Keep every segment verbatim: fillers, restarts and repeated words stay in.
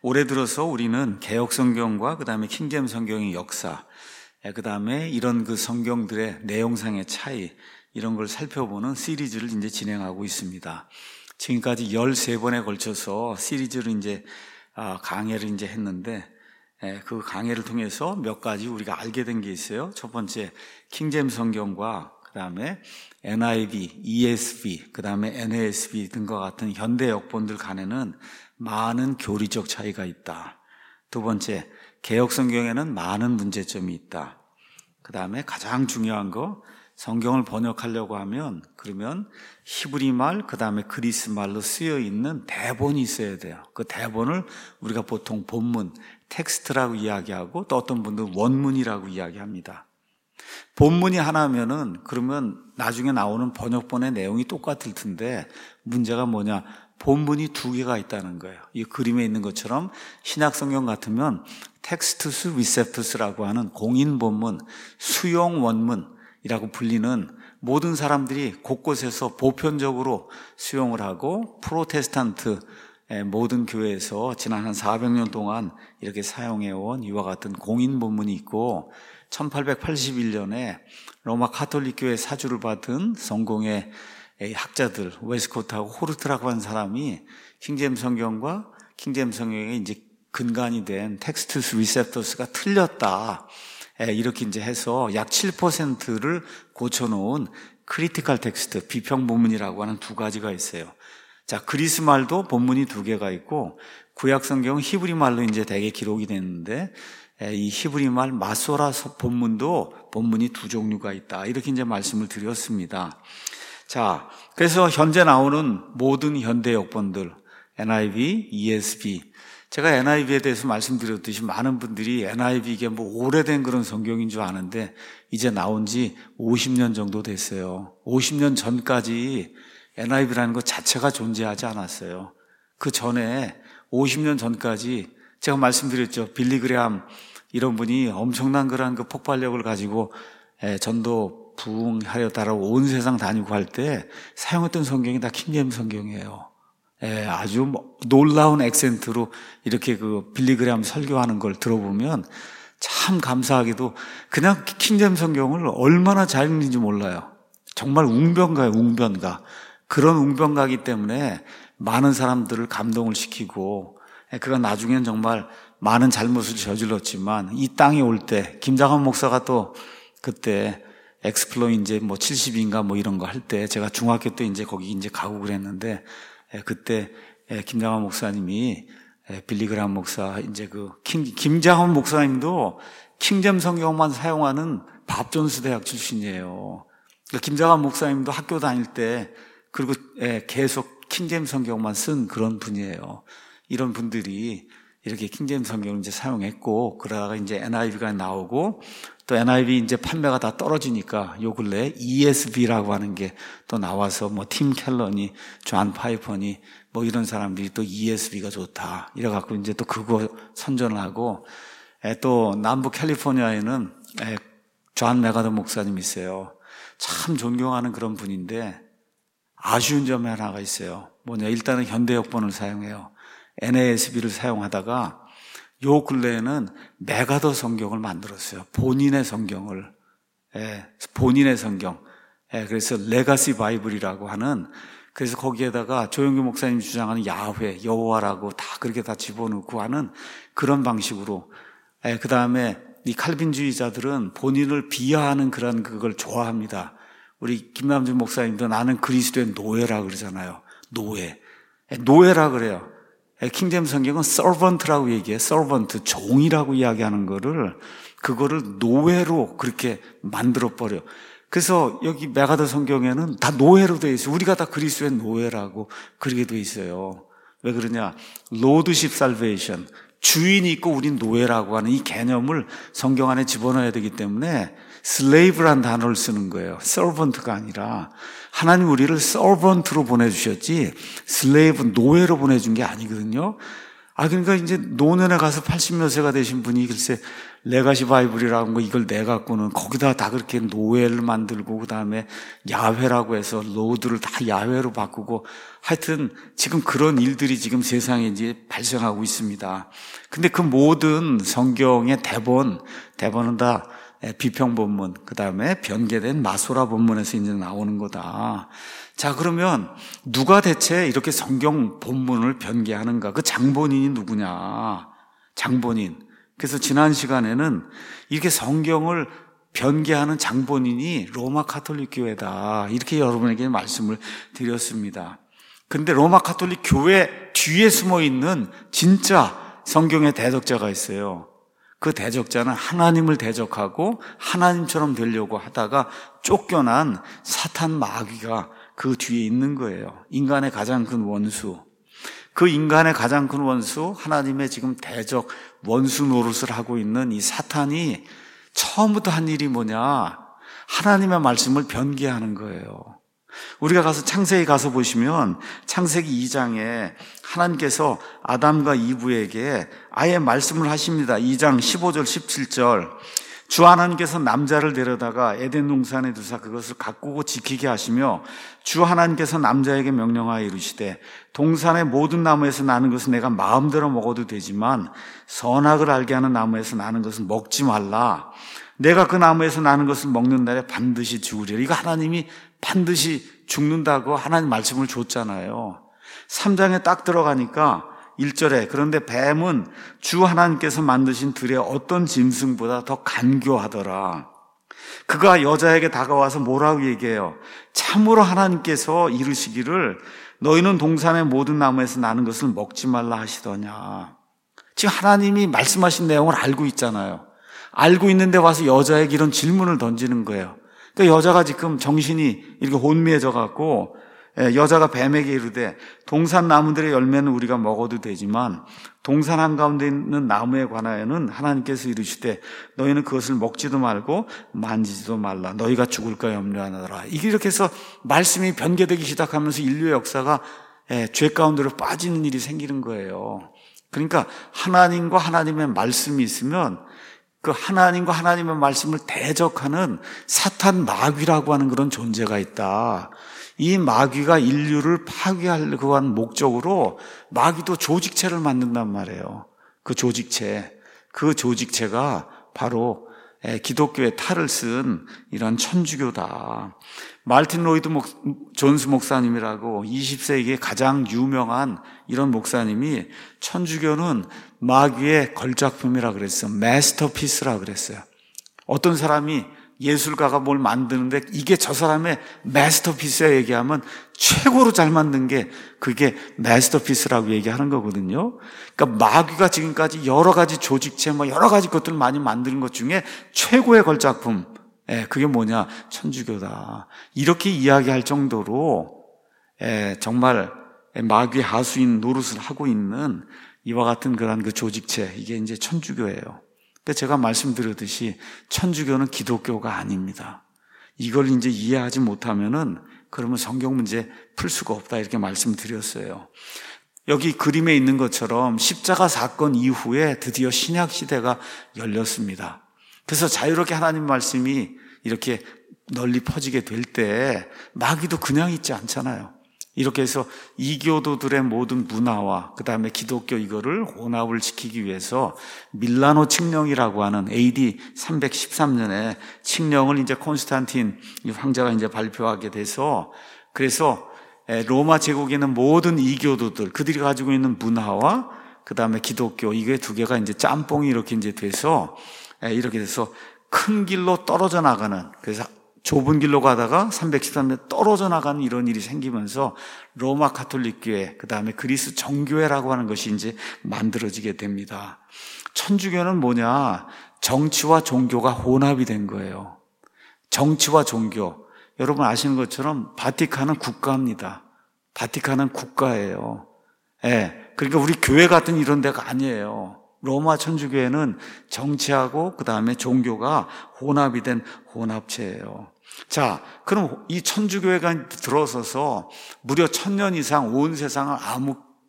올해 들어서 우리는 개역 성경과 그 다음에 킹제임 성경의 역사, 그 다음에 이런 그 성경들의 내용상의 차이, 이런 걸 살펴보는 시리즈를 이제 진행하고 있습니다. 지금까지 열세 번에 걸쳐서 시리즈를 이제 강해를 이제 했는데, 그 강해를 통해서 몇 가지 우리가 알게 된 게 있어요. 첫 번째, 킹제임 성경과 그 다음에 엔아이브이, 이에스비, 그 다음에 엔에이에스비 등과 같은 현대 역본들 간에는 많은 교리적 차이가 있다. 두 번째, 개역 성경에는 많은 문제점이 있다. 그 다음에 가장 중요한 거, 성경을 번역하려고 하면 그러면 히브리 말, 그 다음에 그리스 말로 쓰여 있는 대본이 있어야 돼요. 그 대본을 우리가 보통 본문, 텍스트라고 이야기하고 또 어떤 분들은 원문이라고 이야기합니다. 본문이 하나면은 그러면 나중에 나오는 번역본의 내용이 똑같을 텐데, 문제가 뭐냐? 본문이 두 개가 있다는 거예요. 이 그림에 있는 것처럼 신약 성경 같으면 텍스투스 리셉투스라고 하는 공인 본문, 수용 원문이라고 불리는, 모든 사람들이 곳곳에서 보편적으로 수용을 하고 프로테스탄트 모든 교회에서 지난 한 사백 년 동안 이렇게 사용해온 이와 같은 공인 본문이 있고, 천팔백팔십일 년에 로마 카톨릭 교회 사주를 받은 성공의 학자들, 웨스코트하고 호르트라고 하는 사람이 킹제임 성경과 킹제임 성경의 이제 근간이 된 텍스투스 리셉터스가 틀렸다, 이렇게 이제 해서 약 칠 퍼센트를 고쳐놓은 크리티컬 텍스트, 비평 본문이라고 하는 두 가지가 있어요. 자, 그리스 말도 본문이 두 개가 있고, 구약 성경은 히브리 말로 이제 대개 기록이 됐는데, 이 히브리 말 마소라 본문도 본문이 두 종류가 있다, 이렇게 이제 말씀을 드렸습니다. 자, 그래서 현재 나오는 모든 현대 역본들, 엔아이브이, 이에스비, 제가 엔아이브이에 대해서 말씀드렸듯이 많은 분들이 엔아이브이 이게 뭐 오래된 그런 성경인 줄 아는데, 이제 나온 지 오십 년 정도 됐어요. 오십 년 전까지 엔아이브이라는 것 자체가 존재하지 않았어요. 그 전에 오십 년 전까지 제가 말씀드렸죠. 빌리 그레함 이런 분이 엄청난 그런 그 폭발력을 가지고 전도 부흥하려다라고 온 세상 다니고 할 때 사용했던 성경이 다 킹제임 성경이에요. 예, 아주 놀라운 액센트로 이렇게 그 빌리 그레함 설교하는 걸 들어보면 참 감사하게도 그냥 킹제임 성경을 얼마나 잘 읽는지 몰라요. 정말 웅변가예요, 웅변가. 그런 웅변가이기 때문에 많은 사람들을 감동을 시키고, 그가 나중엔 정말 많은 잘못을 저질렀지만 이 땅에 올 때 김장한 목사가 또 그때 엑스플로 이제 뭐 칠십인가 뭐 이런 거 할 때 제가 중학교 때 이제 거기 이제 가고 그랬는데, 그때 김장한 목사님이 빌리 그레함 목사 이제 그 킹, 김장한 목사님도 킹제임 성경만 사용하는 밥존스 대학 출신이에요. 그러니까 김장한 목사님도 학교 다닐 때 그리고 계속 킹제임 성경만 쓴 그런 분이에요. 이런 분들이 이렇게 킹제임 성경을 이제 사용했고, 그러다가 이제 엔아이브이가 나오고, 또 엔아이브이 이제 판매가 다 떨어지니까 요 근래 이에스비라고 하는 게 또 나와서 뭐 팀 켈러니, 존 파이퍼니 뭐 이런 사람들이 또 이에스비가 좋다 이래갖고 이제 또 그거 선전을 하고, 또 남부 캘리포니아에는 존 메가더 목사님이 있어요. 참 존경하는 그런 분인데 아쉬운 점이 하나가 있어요. 뭐냐, 일단은 현대 역본을 사용해요. 엔에이에스비를 사용하다가 요 근래에는 메가더 성경을 만들었어요. 본인의 성경을. 예, 본인의 성경. 예, 그래서 레가시 바이블이라고 하는, 그래서 거기에다가 조영규 목사님이 주장하는 야훼, 여호와라고 다 그렇게 다 집어넣고 하는 그런 방식으로. 예, 그 다음에 이 칼빈주의자들은 본인을 비하하는 그런 그걸 좋아합니다. 우리 김남준 목사님도 나는 그리스도의 노예라 그러잖아요. 노예. 예, 노예라 그래요. 킹제임 성경은 servant라고 얘기해. servant, 종이라고 이야기하는 거를, 그거를 노예로 그렇게 만들어버려. 그래서 여기 메가더 성경에는 다 노예로 되어 있어요. 우리가 다 그리스도의 노예라고 그렇게 되어 있어요. 왜 그러냐? lordship salvation, 주인이 있고 우린 노예라고 하는 이 개념을 성경 안에 집어넣어야 되기 때문에 slave란 단어를 쓰는 거예요. servant가 아니라. 하나님 우리를 servant로 보내주셨지 slave, 노예로 보내준 게 아니거든요. 아, 그러니까 이제 노년에 가서 팔십몇 세가 되신 분이 글쎄, 레가시 바이블이라는 거 이걸 내갖고는 거기다 다 그렇게 노예를 만들고, 그 다음에 야훼라고 해서 로드를 다 야훼로 바꾸고, 하여튼 지금 그런 일들이 지금 세상에 이제 발생하고 있습니다. 근데 그 모든 성경의 대본, 대본은 다 비평 본문, 그 다음에 변개된 마소라 본문에서 이제 나오는 거다. 자, 그러면 누가 대체 이렇게 성경 본문을 변개하는가? 그 장본인이 누구냐? 장본인. 그래서 지난 시간에는 이렇게 성경을 변개하는 장본인이 로마 가톨릭 교회다. 이렇게 여러분에게 말씀을 드렸습니다. 그런데 로마 가톨릭 교회 뒤에 숨어 있는 진짜 성경의 대적자가 있어요. 그 대적자는 하나님을 대적하고 하나님처럼 되려고 하다가 쫓겨난 사탄 마귀가 그 뒤에 있는 거예요. 인간의 가장 큰 원수. 그 인간의 가장 큰 원수, 하나님의 지금 대적 원수 노릇을 하고 있는 이 사탄이 처음부터 한 일이 뭐냐? 하나님의 말씀을 변개하는 거예요. 우리가 가서 창세기 가서 보시면 창세기 이 장에 하나님께서 아담과 이브에게 아예 말씀을 하십니다. 이 장 십오 절 십칠 절. 주 하나님께서 남자를 데려다가 에덴 동산에 두사 그것을 가꾸고 지키게 하시며 주 하나님께서 남자에게 명령하여 이르시되 동산의 모든 나무에서 나는 것은 내가 마음대로 먹어도 되지만 선악을 알게 하는 나무에서 나는 것은 먹지 말라. 내가 그 나무에서 나는 것을 먹는 날에 반드시 죽으리라. 이거 하나님이 반드시 죽는다고 하나님 말씀을 줬잖아요. 삼 장에 딱 들어가니까 일 절에 그런데 뱀은 주 하나님께서 만드신 들의 어떤 짐승보다 더 간교하더라. 그가 여자에게 다가와서 뭐라고 얘기해요? 참으로 하나님께서 이르시기를 너희는 동산의 모든 나무에서 나는 것을 먹지 말라 하시더냐. 지금 하나님이 말씀하신 내용을 알고 있잖아요. 알고 있는데 와서 여자에게 이런 질문을 던지는 거예요. 그러니까 여자가 지금 정신이 이렇게 혼미해져 갖고 여자가 뱀에게 이르되 동산 나무들의 열매는 우리가 먹어도 되지만 동산 한가운데 있는 나무에 관하여는 하나님께서 이르시되 너희는 그것을 먹지도 말고 만지지도 말라. 너희가 죽을까 염려하노라. 이렇게 해서 말씀이 변개되기 시작하면서 인류의 역사가 죄 가운데로 빠지는 일이 생기는 거예요. 그러니까 하나님과 하나님의 말씀이 있으면 그 하나님과 하나님의 말씀을 대적하는 사탄 마귀라고 하는 그런 존재가 있다. 이 마귀가 인류를 파괴하려고 하는 목적으로 마귀도 조직체를 만든단 말이에요. 그 조직체, 그 조직체가 바로 기독교의 탈을 쓴 이런 천주교다. 말틴 로이드 목, 존스 목사님이라고 이십 세기에 가장 유명한 이런 목사님이 천주교는 마귀의 걸작품이라 그랬어요. 마스터피스라 그랬어요. 어떤 사람이 예술가가 뭘 만드는데 이게 저 사람의 마스터피스야 얘기하면 최고로 잘 만든 게 그게 마스터피스라고 얘기하는 거거든요. 그러니까 마귀가 지금까지 여러 가지 조직체, 뭐 여러 가지 것들 많이 만드는 것 중에 최고의 걸작품, 예, 그게 뭐냐? 천주교다. 이렇게 이야기할 정도로 예, 정말 마귀의 하수인 노릇을 하고 있는 이와 같은 그런 그 조직체, 이게 이제 천주교예요. 근데 제가 말씀드렸듯이 천주교는 기독교가 아닙니다. 이걸 이제 이해하지 못하면은 그러면 성경 문제 풀 수가 없다 이렇게 말씀드렸어요. 여기 그림에 있는 것처럼 십자가 사건 이후에 드디어 신약 시대가 열렸습니다. 그래서 자유롭게 하나님 말씀이 이렇게 널리 퍼지게 될 때 마귀도 그냥 있지 않잖아요. 이렇게 해서 이교도들의 모든 문화와 그 다음에 기독교 이거를 혼합을 시키기 위해서 밀라노 칙령이라고 하는 에이디 삼백십삼 년에 칙령을 이제 콘스탄틴 황제가 이제 발표하게 돼서 그래서 로마 제국에 있는 모든 이교도들 그들이 가지고 있는 문화와 그 다음에 기독교 이게 두 개가 이제 짬뽕이 이렇게 이제 돼서 이렇게 돼서 큰 길로 떨어져 나가는 그래서 좁은 길로 가다가 삼백십삼 년 떨어져 나가는 이런 일이 생기면서 로마 가톨릭 교회, 그 다음에 그리스 정교회라고 하는 것이 이제 만들어지게 됩니다. 천주교는 뭐냐? 정치와 종교가 혼합이 된 거예요. 정치와 종교. 여러분 아시는 것처럼 바티칸은 국가입니다. 바티칸은 국가예요. 예. 그러니까 우리 교회 같은 이런 데가 아니에요. 로마 천주교회는 정치하고 그 다음에 종교가 혼합이 된 혼합체예요. 자, 그럼 이 천주교회가 들어서서 무려 천년 이상 온 세상을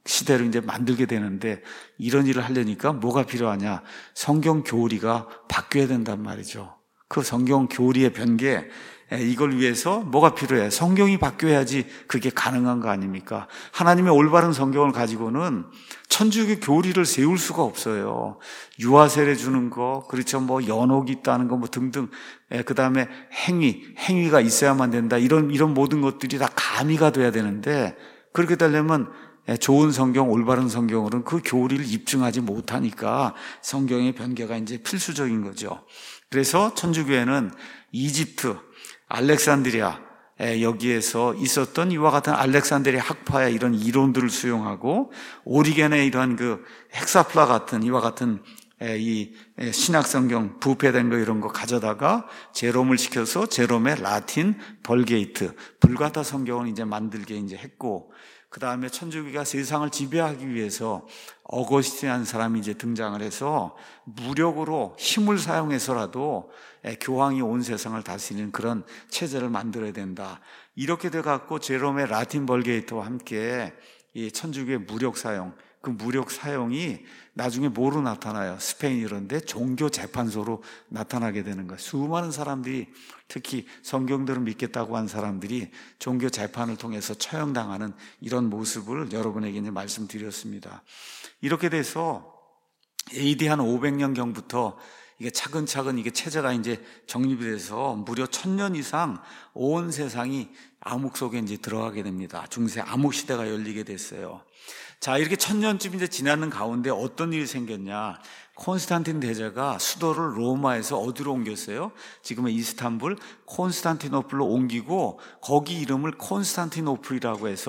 시대로 이제 만들게 되는데, 이런 일을 하려니까 뭐가 필요하냐? 성경 교리가 바뀌어야 된단 말이죠. 그 성경 교리의 변개, 이걸 위해서 뭐가 필요해? 성경이 바뀌어야지 그게 가능한 거 아닙니까? 하나님의 올바른 성경을 가지고는 천주교 교리를 세울 수가 없어요. 유아세례 주는 거, 그렇죠. 뭐 연옥이 있다는 거, 뭐 등등. 그 다음에 행위, 행위가 있어야만 된다. 이런, 이런 모든 것들이 다 가미가 돼야 되는데, 그렇게 되려면 좋은 성경, 올바른 성경으로는 그 교리를 입증하지 못하니까 성경의 변개가 이제 필수적인 거죠. 그래서 천주교회는 이집트, 알렉산드리아, 여기에서 있었던 이와 같은 알렉산드리아 학파의 이런 이론들을 수용하고, 오리겐의 이러한 그 헥사플라 같은 이와 같은 이 신약성경 부패된 거 이런 거 가져다가 제롬을 시켜서 제롬의 라틴 벌게이트, 불가타 성경을 이제 만들게 이제 했고, 그 다음에 천주교가 세상을 지배하기 위해서 어거스틴이라는 사람이 이제 등장을 해서 무력으로 힘을 사용해서라도 교황이 온 세상을 다스리는 그런 체제를 만들어야 된다. 이렇게 돼갖고 제롬의 라틴 벌게이트와 함께 이 천주교의 무력 사용, 그 무력 사용이 나중에 뭐로 나타나요? 스페인 이런데 종교 재판소로 나타나게 되는 거예요. 수많은 사람들이, 특히 성경들을 믿겠다고 한 사람들이 종교 재판을 통해서 처형당하는 이런 모습을 여러분에게 이제 말씀드렸습니다. 이렇게 돼서 에이디 한 오백 년경부터 이게 차근차근 이게 체제가 이제 정립이 돼서 무려 천 년 이상 온 세상이 암흑 속에 이제 들어가게 됩니다. 중세 암흑 시대가 열리게 됐어요. 자, 이렇게 천년쯤 이제 지나는 가운데 어떤 일이 생겼냐? 콘스탄틴 대제가 수도를 로마에서 어디로 옮겼어요? 지금의 이스탄불, 콘스탄티노플로 옮기고, 거기 이름을 콘스탄티노플이라고 해서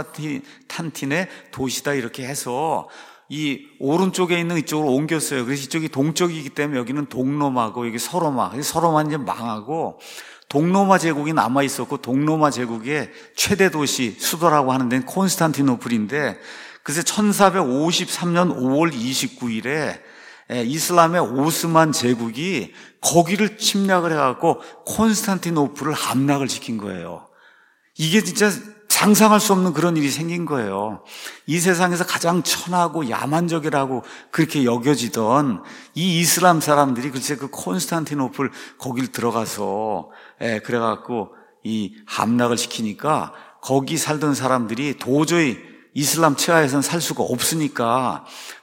콘스탄틴의 도시다 이렇게 해서 이 오른쪽에 있는 이쪽으로 옮겼어요. 그래서 이쪽이 동쪽이기 때문에 여기는 동로마고 여기 서로마. 서로마는 이제 망하고 동로마 제국이 남아 있었고, 동로마 제국의 최대 도시 수도라고 하는 데는 콘스탄티노플인데, 그래서 천사백오십삼 년 오월 이십구일에 이슬람의 오스만 제국이 거기를 침략을 해갖고 콘스탄티노플을 함락을 시킨 거예요. 이게 진짜 상상할 수 없는 그런 일이 생긴 거예요. 이 세상에서 가장 천하고 야만적이라고 그렇게 여겨지던 이 이슬람 사람들이 글쎄 그 콘스탄티노플 거길 들어가서 예, 그래갖고 이 함락을 시키니까 거기 살던 사람들이 도저히 이슬람 치하에서는 살 수가 없으니까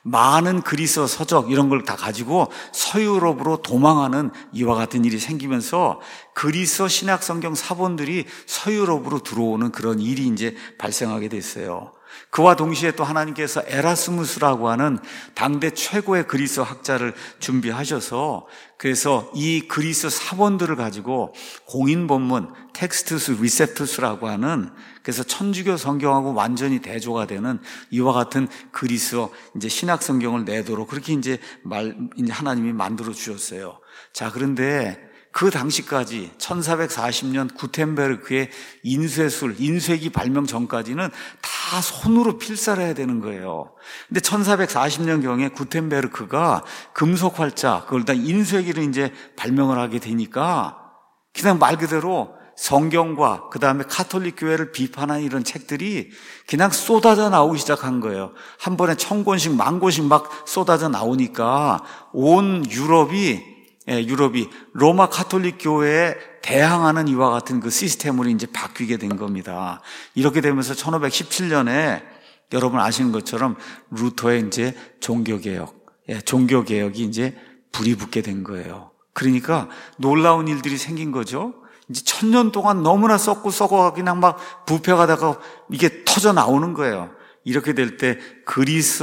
많은 그리스 서적 이런 걸 다 가지고 서유럽으로 도망하는 이와 같은 일이 생기면서 그리스 신약 성경 사본들이 서유럽으로 들어오는 그런 일이 이제 발생하게 됐어요. 그와 동시에 또 하나님께서 에라스무스라고 하는 당대 최고의 그리스 학자를 준비하셔서, 그래서 이 그리스 사본들을 가지고 공인 본문 텍스투스 리셉투스라고 하는, 그래서 천주교 성경하고 완전히 대조가 되는 이와 같은 그리스 이제 신약 성경을 내도록 그렇게 이제 말 이제 하나님이 만들어 주셨어요. 자, 그런데 그 당시까지 천사백사십 년 구텐베르크의 인쇄술, 인쇄기 발명 전까지는 다 손으로 필사를 해야 되는 거예요. 근데 천사백사십 년경에 구텐베르크가 금속 활자, 그걸 다 인쇄기를 이제 발명을 하게 되니까 그냥 말 그대로 성경과 그 다음에 카톨릭 교회를 비판하는 이런 책들이 그냥 쏟아져 나오기 시작한 거예요. 한 번에 천 권씩 만 권씩 막 쏟아져 나오니까 온 유럽이 예, 유럽이 로마 카톨릭 교회에 대항하는 이와 같은 그 시스템으로 이제 바뀌게 된 겁니다. 이렇게 되면서 천오백십칠 년에 여러분 아시는 것처럼 루터의 이제 종교개혁, 예, 종교개혁이 이제 불이 붙게 된 거예요. 그러니까 놀라운 일들이 생긴 거죠. 이제 천년 동안 너무나 썩고 썩어 그냥 막 부패가다가 이게 터져 나오는 거예요. 이렇게 될 때 그리스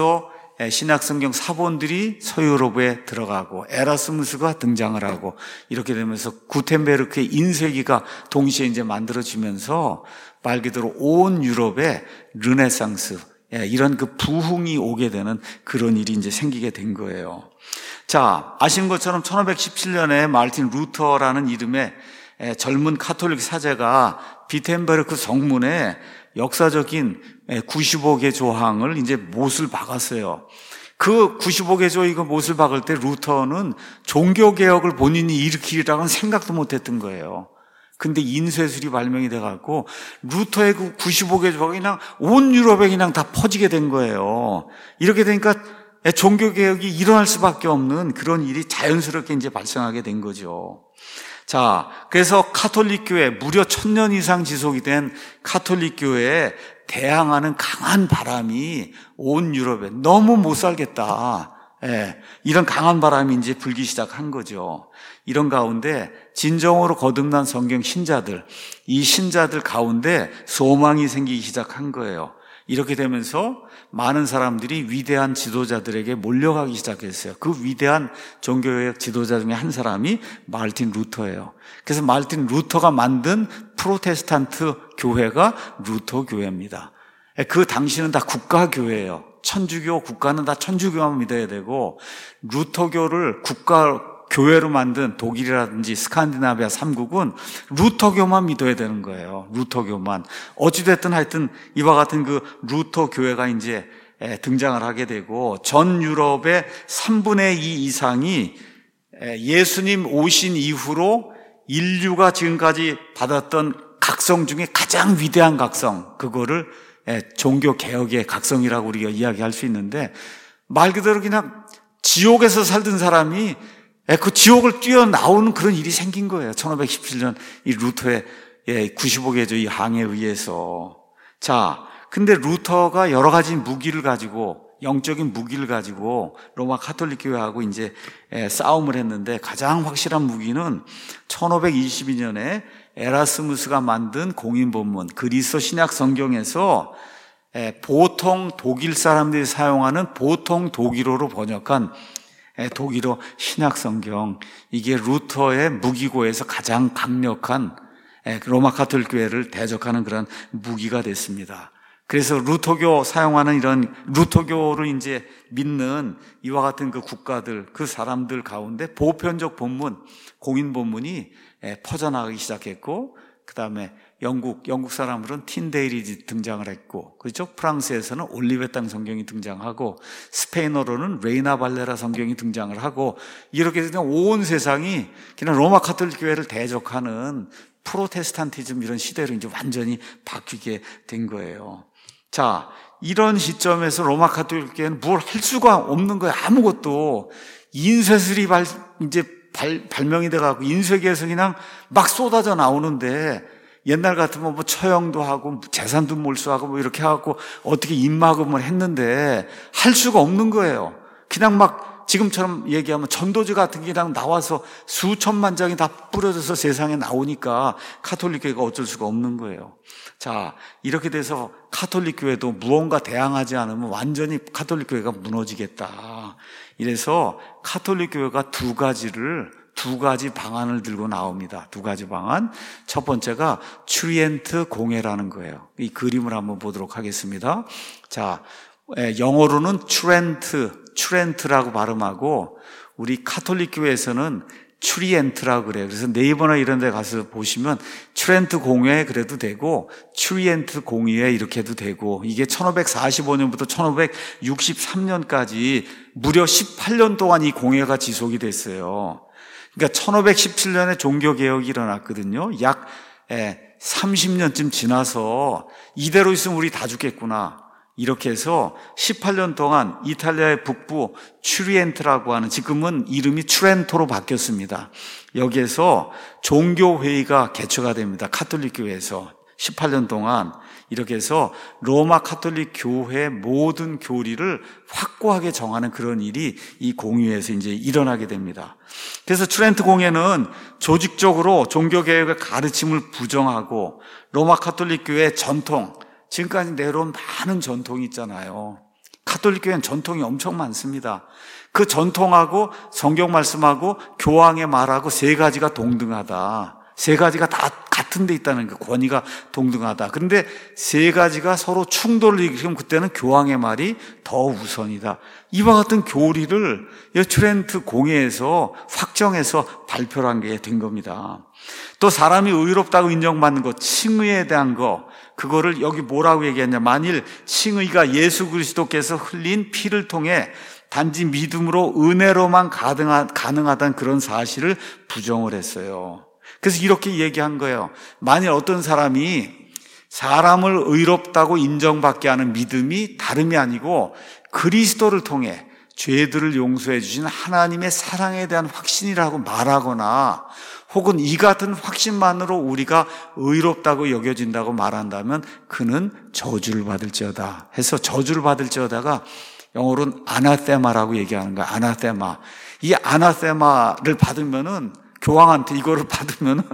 신약성경 사본들이 서유럽에 들어가고 에라스무스가 등장을 하고 이렇게 되면서 구텐베르크의 인쇄기가 동시에 이제 만들어지면서 말 그대로 온 유럽에 르네상스, 이런 그 부흥이 오게 되는 그런 일이 이제 생기게 된 거예요. 자, 아시는 것처럼 천오백십칠 년에 마르틴 루터라는 이름의 젊은 카톨릭 사제가 비텐베르크 성문에 역사적인 구십오 개 조항을 이제 못을 박았어요. 그 구십오 개 조 이거 못을 박을 때 루터는 종교개혁을 본인이 일으키리라고는 생각도 못했던 거예요. 근데 인쇄술이 발명이 돼갖고 루터의 그 구십오 개 조각이 그냥 온 유럽에 그냥 다 퍼지게 된 거예요. 이렇게 되니까 종교개혁이 일어날 수밖에 없는 그런 일이 자연스럽게 이제 발생하게 된 거죠. 자, 그래서 카톨릭 교회, 무려 천년 이상 지속이 된 카톨릭 교회에 대항하는 강한 바람이 온 유럽에 너무 못 살겠다. 예, 이런 강한 바람이 이제 불기 시작한 거죠. 이런 가운데 진정으로 거듭난 성경 신자들, 이 신자들 가운데 소망이 생기기 시작한 거예요. 이렇게 되면서 많은 사람들이 위대한 지도자들에게 몰려가기 시작했어요. 그 위대한 종교개혁 지도자 중에 한 사람이 마르틴 루터예요. 그래서 마르틴 루터가 만든 프로테스탄트 교회가 루터 교회입니다. 그 당시는 다 국가교회예요. 천주교 국가는 다 천주교만 믿어야 되고, 루터교를 국가 교회로 만든 독일이라든지 스칸디나비아 삼국은 루터교만 믿어야 되는 거예요. 루터교만. 어찌됐든 하여튼 이와 같은 그 루터 교회가 이제 등장을 하게 되고, 전 유럽의 삼분의 이 이상이 예수님 오신 이후로 인류가 지금까지 받았던 각성 중에 가장 위대한 각성, 그거를 종교개혁의 각성이라고 우리가 이야기할 수 있는데, 말 그대로 그냥 지옥에서 살던 사람이 그 지옥을 뛰어나오는 그런 일이 생긴 거예요. 천오백십칠 년 이 루터의 구십오 개조 이 항에 의해서. 자, 근데 루터가 여러 가지 무기를 가지고, 영적인 무기를 가지고 로마 카톨릭 교회하고 이제 싸움을 했는데, 가장 확실한 무기는 천오백이십이 년에 에라스무스가 만든 공인본문, 그리스 신약 성경에서 보통 독일 사람들이 사용하는 보통 독일어로 번역한 독일어 신약 성경, 이게 루터의 무기고에서 가장 강력한 로마 카톨릭 교회를 대적하는 그런 무기가 됐습니다. 그래서 루터교 사용하는 이런 루터교를 이제 믿는 이와 같은 그 국가들, 그 사람들 가운데 보편적 본문, 공인 본문이 퍼져나가기 시작했고, 그 다음에 영국, 영국 사람들은 틴데일이 등장을 했고, 그렇죠? 프랑스에서는 올리베땅 성경이 등장하고, 스페인어로는 레이나 발레라 성경이 등장을 하고, 이렇게 되면 온 세상이 그냥 로마 카톨릭 교회를 대적하는 프로테스탄티즘 이런 시대로 이제 완전히 바뀌게 된 거예요. 자, 이런 시점에서 로마 카톨릭 교회는 뭘 할 수가 없는 거예요. 아무것도. 인쇄술이 발, 이제 발, 발명이 돼가지고 인쇄기에서 그냥 막 쏟아져 나오는데, 옛날 같으면 뭐 처형도 하고 재산도 몰수하고 뭐 이렇게 하고 어떻게 입막음을 했는데 할 수가 없는 거예요. 그냥 막 지금처럼 얘기하면 전도지 같은 게 그냥 나와서 수천만 장이 다 뿌려져서 세상에 나오니까 카톨릭 교회가 어쩔 수가 없는 거예요. 자, 이렇게 돼서 카톨릭 교회도 무언가 대항하지 않으면 완전히 카톨릭 교회가 무너지겠다. 이래서 카톨릭 교회가 두 가지를 두 가지 방안을 들고 나옵니다. 두 가지 방안. 첫 번째가 트리엔트 공회라는 거예요. 이 그림을 한번 보도록 하겠습니다. 자, 영어로는 트렌트, 트렌트라고 발음하고, 우리 카톨릭 교회에서는 트리엔트라고 그래요. 그래서 네이버나 이런 데 가서 보시면 트렌트 공회 그래도 되고, 트리엔트 공회 이렇게 해도 되고, 이게 천오백사십오 년부터 천오백육십삼 년까지 무려 십팔 년 동안 이 공회가 지속이 됐어요. 그러니까 천오백십칠 년에 종교개혁이 일어났거든요. 약 삼십 년쯤 지나서 이대로 있으면 우리 다 죽겠구나, 이렇게 해서 십팔 년 동안 이탈리아의 북부 트리엔트라고 하는, 지금은 이름이 트렌토로 바뀌었습니다. 여기에서 종교회의가 개최가 됩니다. 카톨릭 교회에서 십팔 년 동안 이렇게 해서 로마 카톨릭 교회 모든 교리를 확고하게 정하는 그런 일이 이 공회에서 이제 일어나게 됩니다. 그래서 트렌트 공회는 조직적으로 종교개혁의 가르침을 부정하고, 로마 카톨릭 교회의 전통, 지금까지 내려온 많은 전통이 있잖아요. 카톨릭 교회는 전통이 엄청 많습니다. 그 전통하고 성경 말씀하고 교황의 말하고 세 가지가 동등하다. 세 가지가 다 같은 데 있다는 거, 권위가 동등하다. 그런데 세 가지가 서로 충돌을 일으키면 그때는 교황의 말이 더 우선이다. 이와 같은 교리를 트렌트 공회에서 확정해서 발표를 한 게 된 겁니다. 또 사람이 의롭다고 인정받는 것, 칭의에 대한 거, 그거를 여기 뭐라고 얘기했냐. 만일 칭의가 예수 그리스도께서 흘린 피를 통해 단지 믿음으로 은혜로만 가능하다는 그런 사실을 부정을 했어요. 그래서 이렇게 얘기한 거예요. 만일 어떤 사람이 사람을 의롭다고 인정받게 하는 믿음이 다름이 아니고 그리스도를 통해 죄들을 용서해 주신 하나님의 사랑에 대한 확신이라고 말하거나 혹은 이 같은 확신만으로 우리가 의롭다고 여겨진다고 말한다면 그는 저주를 받을지어다 해서 저주를 받을지어다가 영어로는 아나테마라고 얘기하는 거야. 아나테마. 이 아나테마를 받으면은 교황한테 이거를 받으면은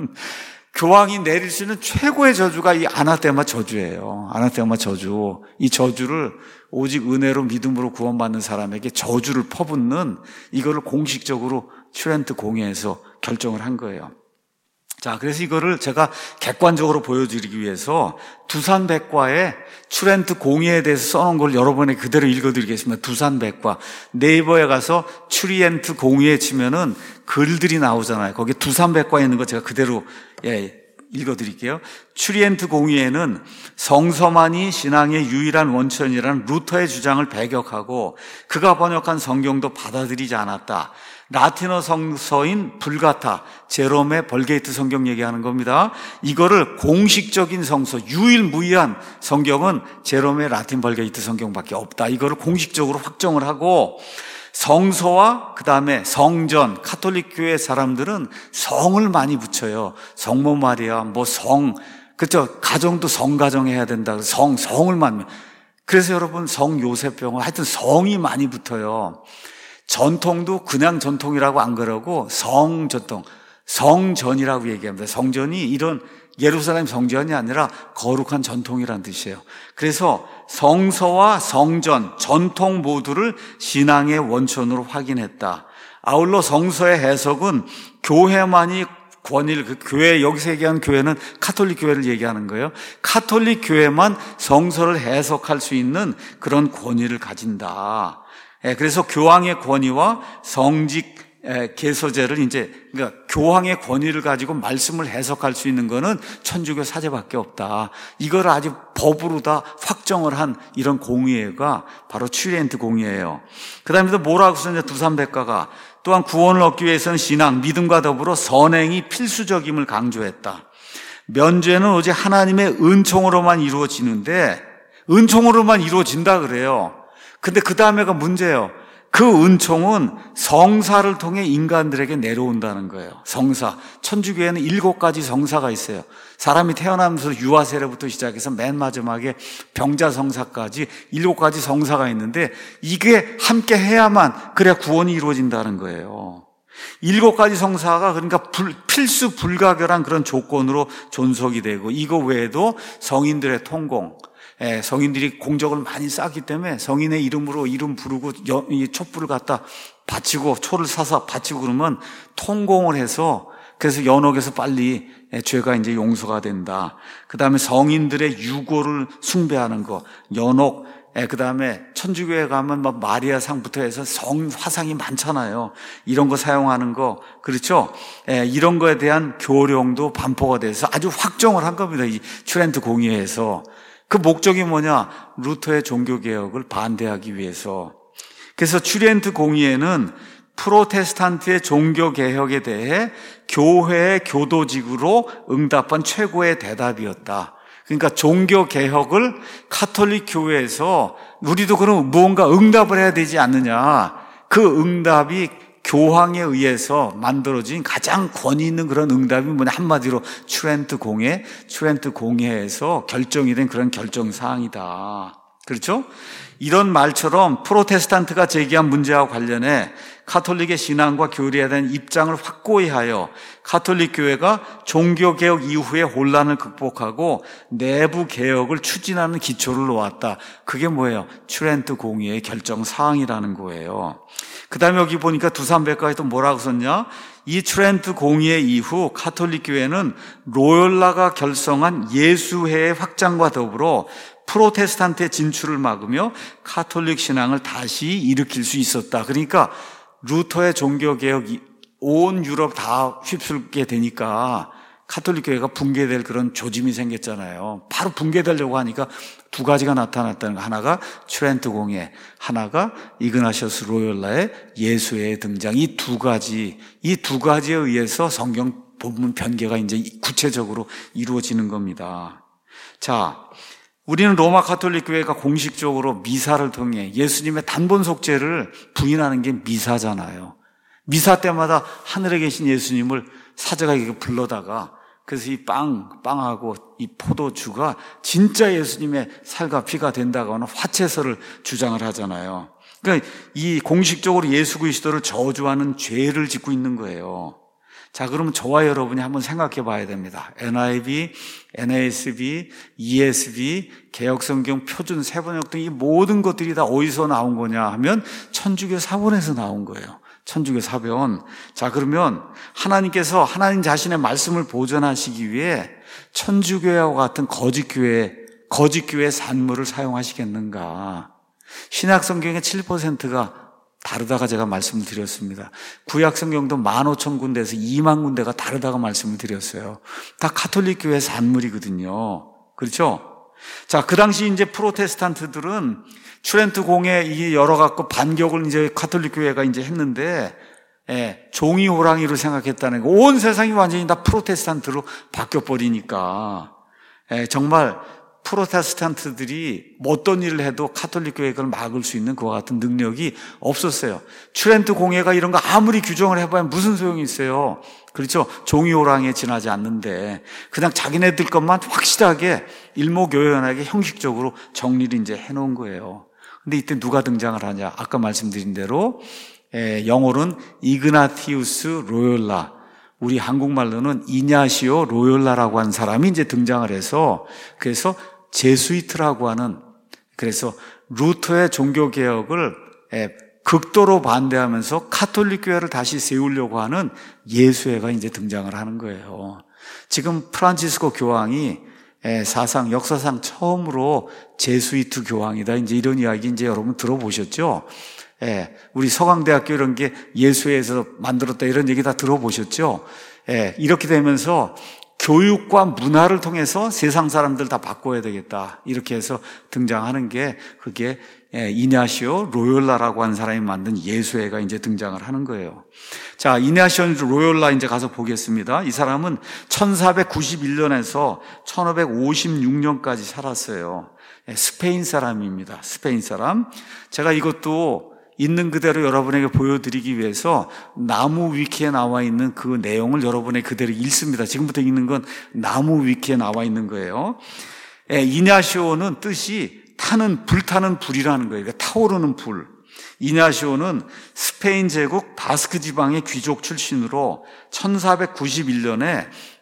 교황이 내릴 수 있는 최고의 저주가 이 아나테마 저주예요. 아나테마 저주. 이 저주를 오직 은혜로 믿음으로 구원받는 사람에게 저주를 퍼붓는 이거를 공식적으로 트렌트 공회에서 결정을 한 거예요. 자, 그래서 이거를 제가 객관적으로 보여드리기 위해서 두산백과에 트렌트 공의에 대해서 써놓은 걸 여러분에게 그대로 읽어드리겠습니다. 두산백과. 네이버에 가서 트리엔트 공의에 치면은 글들이 나오잖아요. 거기에 두산백과에 있는 거 제가 그대로 예, 읽어드릴게요. 트리엔트 공의에는 성서만이 신앙의 유일한 원천이라는 루터의 주장을 배격하고 그가 번역한 성경도 받아들이지 않았다. 라틴어 성서인 불가타, 제롬의 벌게이트 성경 얘기하는 겁니다. 이거를 공식적인 성서, 유일무이한 성경은 제롬의 라틴 벌게이트 성경밖에 없다. 이거를 공식적으로 확정을 하고 성서와 그 다음에 성전, 카톨릭 교회 사람들은 성을 많이 붙여요. 성모 마리아, 뭐 성, 그렇죠. 가정도 성가정 해야 된다. 성, 성을 많이. 그래서 여러분 성 요셉병원 하여튼 성이 많이 붙어요. 전통도 그냥 전통이라고 안 그러고 성전통, 성전이라고 얘기합니다. 성전이 이런 예루살렘 성전이 아니라 거룩한 전통이라는 뜻이에요. 그래서 성서와 성전, 전통 모두를 신앙의 원천으로 확인했다. 아울러 성서의 해석은 교회만이 권위를, 그 교회, 여기서 얘기하는 교회는 카톨릭 교회를 얘기하는 거예요. 카톨릭 교회만 성서를 해석할 수 있는 그런 권위를 가진다. 그래서 교황의 권위와 성직 개서제를 이제 그러니까 교황의 권위를 가지고 말씀을 해석할 수 있는 거는 천주교 사제밖에 없다. 이걸 아주 법으로 다 확정을 한 이런 공의회가 바로 트리엔트 공의회예요. 그다음에 또 뭐라고 썼냐 두산백과가 또한 구원을 얻기 위해서는 신앙, 믿음과 더불어 선행이 필수적임을 강조했다. 면죄는 오직 하나님의 은총으로만 이루어지는데 은총으로만 이루어진다 그래요. 근데 그 다음에가 문제예요. 그 은총은 성사를 통해 인간들에게 내려온다는 거예요. 성사. 천주교에는 일곱 가지 성사가 있어요. 사람이 태어나면서 유아 세례부터 시작해서 맨 마지막에 병자 성사까지 일곱 가지 성사가 있는데 이게 함께 해야만 그래야 구원이 이루어진다는 거예요. 일곱 가지 성사가 그러니까 불, 필수 불가결한 그런 조건으로 존속이 되고 이거 외에도 성인들의 통공, 예, 성인들이 공적을 많이 쌓기 때문에 성인의 이름으로 이름 부르고 여, 이 촛불을 갖다 바치고 초를 사서 바치고 그러면 통공을 해서 그래서 연옥에서 빨리 예, 죄가 이제 용서가 된다. 그 다음에 성인들의 유고를 숭배하는 거, 연옥, 예, 그 다음에 천주교에 가면 막 마리아 상부터 해서 성 화상이 많잖아요. 이런 거 사용하는 거, 그렇죠? 예, 이런 거에 대한 교령도 반포가 돼서 아주 확정을 한 겁니다. 이 트렌트 공의회에서. 그 목적이 뭐냐? 루터의 종교개혁을 반대하기 위해서. 그래서 트리엔트 공의회는 프로테스탄트의 종교개혁에 대해 교회의 교도직으로 응답한 최고의 대답이었다. 그러니까 종교개혁을 카톨릭 교회에서 우리도 그럼 무언가 응답을 해야 되지 않느냐. 그 응답이 교황에 의해서 만들어진 가장 권위 있는 그런 응답이 뭐냐 한마디로 트렌트 공회, 트렌트 공회에서 결정이 된 그런 결정 사항이다. 그렇죠? 이런 말처럼 프로테스탄트가 제기한 문제와 관련해 카톨릭의 신앙과 교리에 대한 입장을 확고히 하여 카톨릭 교회가 종교개혁 이후의 혼란을 극복하고 내부 개혁을 추진하는 기초를 놓았다. 그게 뭐예요? 트렌트 공의의 결정 사항이라는 거예요. 그 다음에 여기 보니까 두산백과에 또 뭐라고 썼냐? 이 트렌트 공의회 이후 카톨릭 교회는 로열라가 결성한 예수회의 확장과 더불어 프로테스탄트의 진출을 막으며 카톨릭 신앙을 다시 일으킬 수 있었다. 그러니까 루터의 종교개혁이 온 유럽 다 휩쓸게 되니까 카톨릭 교회가 붕괴될 그런 조짐이 생겼잖아요. 바로 붕괴되려고 하니까 두 가지가 나타났다는 거. 하나가 트렌트 공회, 하나가 이그나시오스 로열라의 예수회의 등장. 이 두 가지, 이 두 가지에 의해서 성경 부분 변개가 이제 구체적으로 이루어지는 겁니다. 자, 우리는 로마 가톨릭 교회가 공식적으로 미사를 통해 예수님의 단번 속죄를 부인하는 게 미사잖아요. 미사 때마다 하늘에 계신 예수님을 사제가 이렇게 불러다가 그래서 이 빵, 빵하고 이 포도주가 진짜 예수님의 살과 피가 된다고 하는 화채설을 주장을 하잖아요. 그러니까 이 공식적으로 예수 그리스도를 저주하는 죄를 짓고 있는 거예요. 자, 그러면 저와 여러분이 한번 생각해 봐야 됩니다. 엔아이브이, 엔에이에스비, 이에스비, 개역성경, 표준, 세번역 등 이 모든 것들이 다 어디서 나온 거냐 하면 천주교 사본에서 나온 거예요. 천주교 사본. 자, 그러면 하나님께서 하나님 자신의 말씀을 보존하시기 위해 천주교회와 같은 거짓교회, 거짓교회 산물을 사용하시겠는가? 신약성경의 칠 퍼센트가 다르다가 제가 말씀을 드렸습니다. 구약성경도 만 오천 군데에서 이만 군데가 다르다가 말씀을 드렸어요. 다 가톨릭 교회 산물이거든요. 그렇죠? 자, 그 당시 이제 프로테스탄트들은 트렌트 공회 이 열어갖고 반격을 이제 가톨릭 교회가 이제 했는데, 예, 종이 호랑이로 생각했다는 거. 온 세상이 완전히 다 프로테스탄트로 바뀌어버리니까, 예, 정말 프로테스탄트들이 어떤 일을 해도 가톨릭 교회를 막을 수 있는 그와 같은 능력이 없었어요. 트렌트 공회가 이런 거 아무리 규정을 해봐야 무슨 소용이 있어요. 그렇죠? 종이 호랑이에 지나지 않는데 그냥 자기네들 것만 확실하게 일목요연하게 형식적으로 정리를 이제 해놓은 거예요. 근데 이때 누가 등장을 하냐? 아까 말씀드린 대로 에, 영어로는 이그나티우스 로욜라, 우리 한국말로는 이냐시오 로욜라라고 하는 사람이 이제 등장을 해서 그래서 제수이트라고 하는, 그래서 루터의 종교개혁을 극도로 반대하면서 가톨릭 교회를 다시 세우려고 하는 예수회가 이제 등장을 하는 거예요. 지금 프란치스코 교황이 사상, 역사상 처음으로 제수이트 교황이다. 이제 이런 이야기 이제 여러분 들어보셨죠? 예, 우리 서강대학교 이런 게 예수회에서 만들었다 이런 얘기 다 들어보셨죠? 예, 이렇게 되면서 교육과 문화를 통해서 세상 사람들 다 바꿔야 되겠다. 이렇게 해서 등장하는 게 그게 예, 이냐시오 로욜라라고 하는 사람이 만든 예수회가 이제 등장을 하는 거예요. 자, 이냐시오 로욜라 이제 가서 보겠습니다. 이 사람은 천사백구십일 년에서 천오백오십육 년까지 살았어요. 예, 스페인 사람입니다. 스페인 사람. 제가 이것도 있는 그대로 여러분에게 보여드리기 위해서 나무 위키에 나와 있는 그 내용을 여러분에게 그대로 읽습니다. 지금부터 읽는 건 나무 위키에 나와 있는 거예요. 예, 이냐시오는 뜻이 타는, 불타는 불이라는 거예요. 그러니까 타오르는 불. 이냐시오는 스페인 제국 바스크 지방의 귀족 출신으로 천사백구십일 년에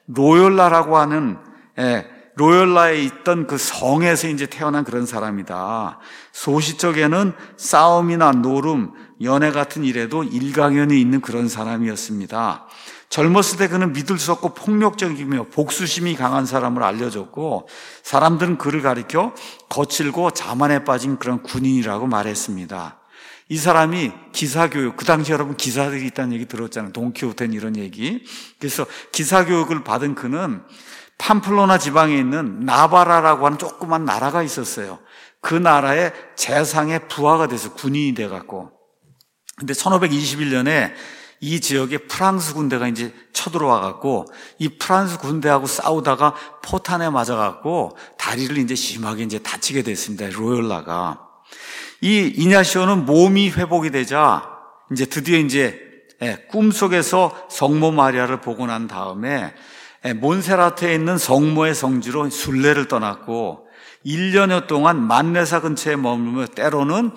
로욜라라고 하는 예, 로욜라에 있던 그 성에서 이제 태어난 그런 사람이다. 소시적에는 싸움이나 노름, 연애 같은 일에도 일가견이 있는 그런 사람이었습니다. 젊었을 때 그는 믿을 수 없고 폭력적이며 복수심이 강한 사람으로 알려졌고 사람들은 그를 가리켜 거칠고 자만에 빠진 그런 군인이라고 말했습니다. 이 사람이 기사교육, 그 당시 여러분 기사들이 있다는 얘기 들었잖아요. 돈키호테는 이런 얘기. 그래서 기사교육을 받은 그는 팜플로나 지방에 있는 나바라라고 하는 조그만 나라가 있었어요. 그 나라의 재상의 부하가 돼서 군인이 돼갖고. 근데 천오백이십일 년에 이 지역에 프랑스 군대가 이제 쳐들어와갖고 이 프랑스 군대하고 싸우다가 포탄에 맞아갖고 다리를 이제 심하게 이제 다치게 됐습니다. 로욜라가. 이 이냐시오는 몸이 회복이 되자 이제 드디어 이제 꿈속에서 성모 마리아를 보고 난 다음에 몬세라트에 있는 성모의 성지로 순례를 떠났고 일 년여 동안 만레사 근처에 머물며 때로는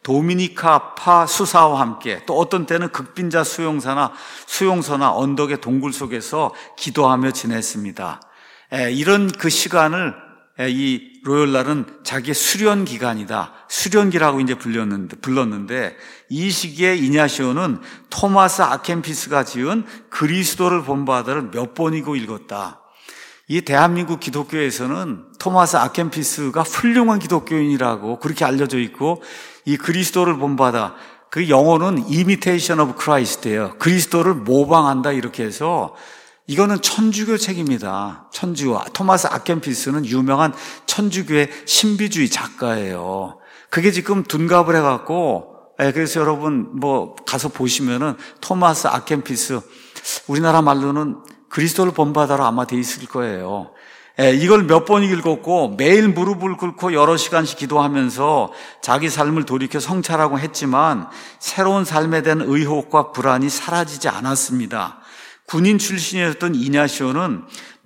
도미니카파 수사와 함께 또 어떤 때는 극빈자 수용사나 수용소나 언덕의 동굴 속에서 기도하며 지냈습니다. 이런 그 시간을 이 로욜라는 자기의 수련 기간이다. 수련기라고 이제 불렸는데, 불렀는데 이 시기에 이냐시오는 토마스 아켄피스가 지은 그리스도를 본받아를 몇 번이고 읽었다. 이 대한민국 기독교에서는 토마스 아켄피스가 훌륭한 기독교인이라고 그렇게 알려져 있고 이 그리스도를 본받아, 그 영어는 imitation of Christ예요. 그리스도를 모방한다 이렇게 해서 이거는 천주교 책입니다. 천주교. 토마스 아켄피스는 유명한 천주교의 신비주의 작가예요. 그게 지금 둔갑을 해갖고, 예, 그래서 여러분 뭐 가서 보시면은 토마스 아켄피스, 우리나라 말로는 그리스도를 본받아라 아마 돼 있을 거예요. 예, 이걸 몇 번 읽었고 매일 무릎을 꿇고 여러 시간씩 기도하면서 자기 삶을 돌이켜 성찰하고 했지만 새로운 삶에 대한 의혹과 불안이 사라지지 않았습니다. 군인 출신이었던 이냐시오는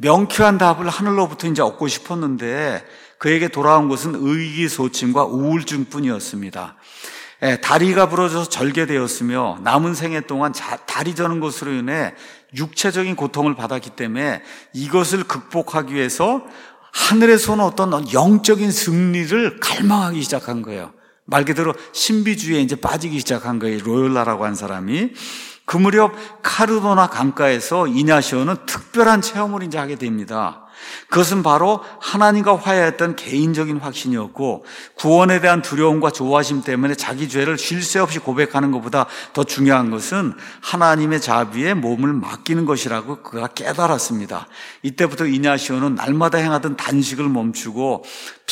명쾌한 답을 하늘로부터 이제 얻고 싶었는데 그에게 돌아온 것은 의기소침과 우울증뿐이었습니다. 예, 다리가 부러져서 절개되었으며 남은 생애 동안 자, 다리 저는 것으로 인해 육체적인 고통을 받았기 때문에 이것을 극복하기 위해서 하늘에서 오는 어떤 영적인 승리를 갈망하기 시작한 거예요. 말 그대로 신비주의에 이제 빠지기 시작한 거예요. 로열라라고 한 사람이. 그 무렵 카르도나 강가에서 이냐시오는 특별한 체험을 이제 하게 됩니다. 그것은 바로 하나님과 화해했던 개인적인 확신이었고 구원에 대한 두려움과 조바심 때문에 자기 죄를 쉴 새 없이 고백하는 것보다 더 중요한 것은 하나님의 자비에 몸을 맡기는 것이라고 그가 깨달았습니다. 이때부터 이냐시오는 날마다 행하던 단식을 멈추고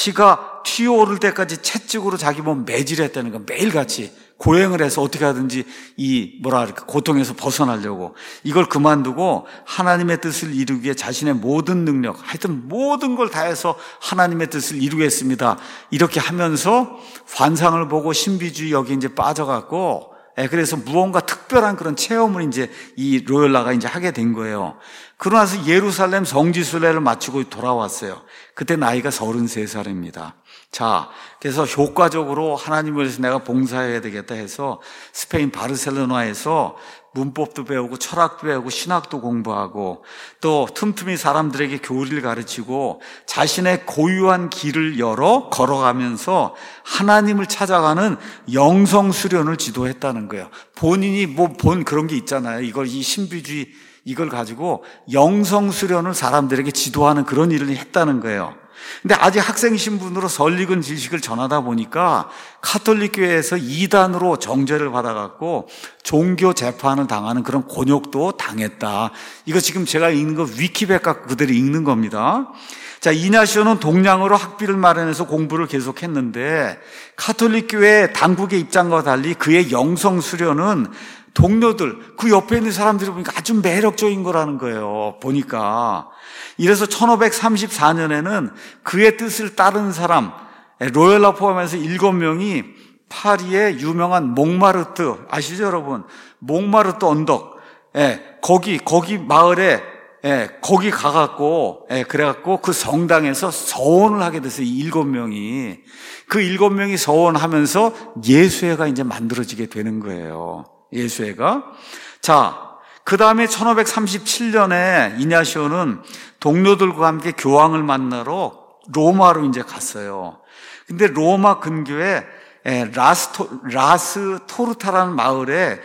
피가 튀어오를 때까지 채찍으로 자기 몸 매질했다는 거 매일같이 고행을 해서 어떻게 하든지 이 뭐라 그럴까 고통에서 벗어나려고 이걸 그만두고 하나님의 뜻을 이루기 위해 자신의 모든 능력 하여튼 모든 걸 다해서 하나님의 뜻을 이루겠습니다. 이렇게 하면서 환상을 보고 신비주의 여기 이제 빠져갖고 예, 그래서 무언가 특별한 그런 체험을 이제 이 로열라가 이제 하게 된 거예요. 그러고 나서 예루살렘 성지순례를 마치고 돌아왔어요. 그때 나이가 서른세 살입니다. 자, 그래서 효과적으로 하나님을 위해서 내가 봉사해야 되겠다 해서 스페인 바르셀로나에서 문법도 배우고 철학도 배우고 신학도 공부하고 또 틈틈이 사람들에게 교리를 가르치고 자신의 고유한 길을 열어 걸어가면서 하나님을 찾아가는 영성 수련을 지도했다는 거예요. 본인이 뭐 본 그런 게 있잖아요. 이걸 이 신비주의 이걸 가지고 영성 수련을 사람들에게 지도하는 그런 일을 했다는 거예요. 근데 아직 학생 신분으로 설익은 지식을 전하다 보니까 카톨릭 교회에서 이단으로 정죄를 받아갖고 종교 재판을 당하는 그런 곤욕도 당했다. 이거 지금 제가 읽는 거 위키백과 그대로 읽는 겁니다. 자, 이냐시오는 동량으로 학비를 마련해서 공부를 계속했는데 카톨릭 교회 당국의 입장과 달리 그의 영성 수련은 동료들, 그 옆에 있는 사람들이 보니까 아주 매력적인 거라는 거예요. 보니까. 이래서 천오백삼십사 년에는 그의 뜻을 따른 사람, 로열라 포함해서 일곱 명이 파리의 유명한 몽마르트, 아시죠, 여러분? 몽마르트 언덕, 예, 거기, 거기 마을에, 예, 거기 가갖고, 예, 그래갖고 그 성당에서 서원을 하게 됐어요. 이 일곱 명이. 그 일곱 명이 서원하면서 예수회가 이제 만들어지게 되는 거예요. 예수회가. 자, 그 다음에 천오백삼십칠 년에 이냐시오는 동료들과 함께 교황을 만나러 로마로 이제 갔어요. 근데 로마 근교에 라스토, 라스토르타라는 마을에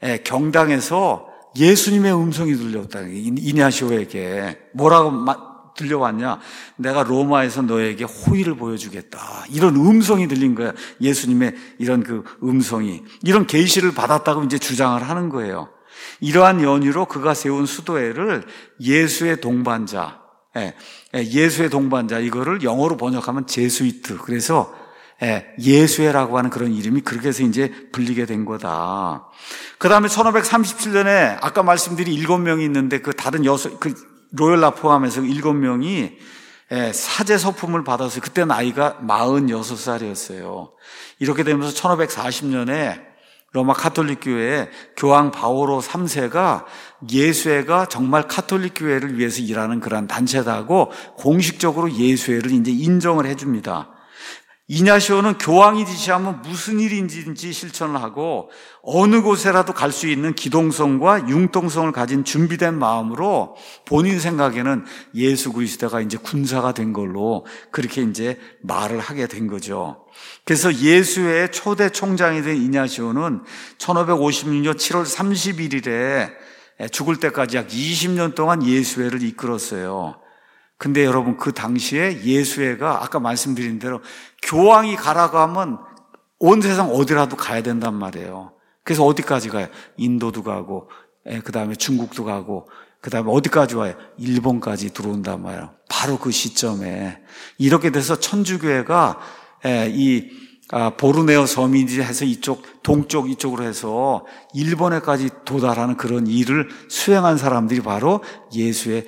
경당에서 예수님의 음성이 들려왔다. 이냐시오에게. 뭐라고 들려왔냐? 내가 로마에서 너에게 호의를 보여주겠다. 이런 음성이 들린 거야. 예수님의 이런 그 음성이. 이런 계시를 받았다고 이제 주장을 하는 거예요. 이러한 연유로 그가 세운 수도회를 예수의 동반자, 예수의 동반자, 이거를 영어로 번역하면 제수이트. 그래서 예수회라고 하는 그런 이름이 그렇게 해서 이제 불리게 된 거다. 그 다음에 천오백삼십칠 년에 아까 말씀드린 일곱 명이 있는데 그 다른 여섯, 그 로열라 포함해서 일곱 명이 사제 서품을 받아서 그때 나이가 마흔여섯 살이었어요. 이렇게 되면서 천오백사십 년에 로마 카톨릭 교회에 교황 바오로 삼 세가 예수회가 정말 카톨릭 교회를 위해서 일하는 그런 단체다고 공식적으로 예수회를 이제 인정을 해줍니다. 이냐시오는 교황이 지시하면 무슨 일인지 실천을 하고 어느 곳에라도 갈 수 있는 기동성과 융통성을 가진 준비된 마음으로 본인 생각에는 예수 그리스도가 이제 군사가 된 걸로 그렇게 이제 말을 하게 된 거죠. 그래서 예수회의 초대 총장이 된 이냐시오는 천오백오십육 년 칠월 삼십일일에 죽을 때까지 약 이십 년 동안 예수회를 이끌었어요. 근데 여러분 그 당시에 예수회가 아까 말씀드린 대로 교황이 가라고 하면 온 세상 어디라도 가야 된단 말이에요. 그래서 어디까지 가요? 인도도 가고 그 다음에 중국도 가고 그 다음에 어디까지 와요? 일본까지 들어온단 말이에요. 바로 그 시점에 이렇게 돼서 천주교회가 이 아, 보르네오 섬이지 해서 이쪽, 동쪽 이쪽으로 해서 일본에까지 도달하는 그런 일을 수행한 사람들이 바로 예수의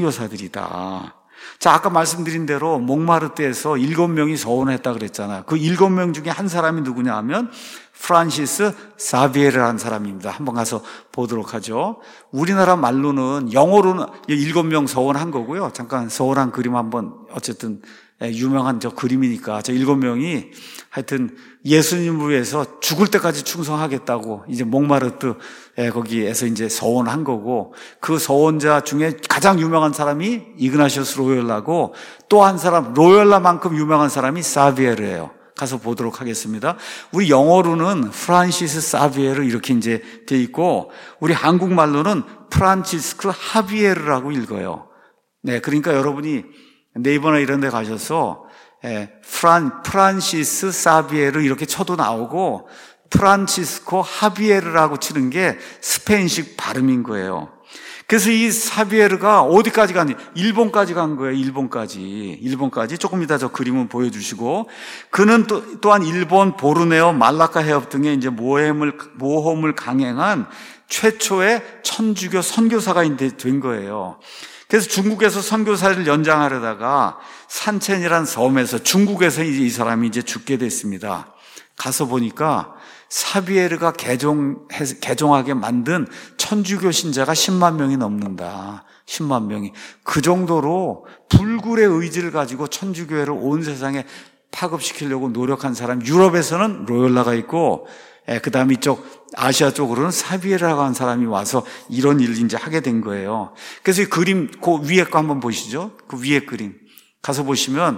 선교사들이다. 자, 아까 말씀드린 대로 몽마르트에서 일곱 명이 서원했다 그랬잖아요. 그 일곱 명 중에 한 사람이 누구냐 하면 프란시스 사비에르라는 사람입니다. 한번 가서 보도록 하죠. 우리나라 말로는, 영어로는 일곱 명 서원한 거고요. 잠깐 서원한 그림 한번, 어쨌든 유명한 저 그림이니까 저 일곱 명이 하여튼 예수님을 위해서 죽을 때까지 충성하겠다고 이제 몽마르트 거기에서 이제 서원한 거고, 그 서원자 중에 가장 유명한 사람이 이그나시오스 로요라고, 또 한 사람, 로요라만큼 유명한 사람이 사비에르예요. 가서 보도록 하겠습니다. 우리 영어로는 프란시스 사비에르 이렇게 이제 돼 있고, 우리 한국말로는 프란치스크 하비에르라고 읽어요. 네, 그러니까 여러분이 네이버나 이런 데 가셔서 예, 프란, 프란시스 사비에르 이렇게 쳐도 나오고, 프란치스코 하비에르라고 치는 게 스페인식 발음인 거예요. 그래서 이 사비에르가 어디까지 갔니? 일본까지 간 거예요. 일본까지. 일본까지. 조금 이따 저 그림은 보여주시고, 그는 또, 또한 일본 보르네오 말라카 해협 등에 이제 모험을, 모험을 강행한 최초의 천주교 선교사가 된 거예요. 그래서 중국에서 선교사를 연장하려다가 산첸이라는 섬에서, 중국에서 이제 이 사람이 이제 죽게 됐습니다. 가서 보니까 사비에르가 개종, 개종하게 만든 천주교 신자가 십만 명이 넘는다. 십만 명이. 그 정도로 불굴의 의지를 가지고 천주교회를 온 세상에 파급시키려고 노력한 사람, 유럽에서는 로열라가 있고, 그 다음에 이쪽 아시아 쪽으로는 사비에르라고 하는 사람이 와서 이런 일을 이제 하게 된 거예요. 그래서 이 그림, 그 위에 거 한번 보시죠. 그 위에 그림. 가서 보시면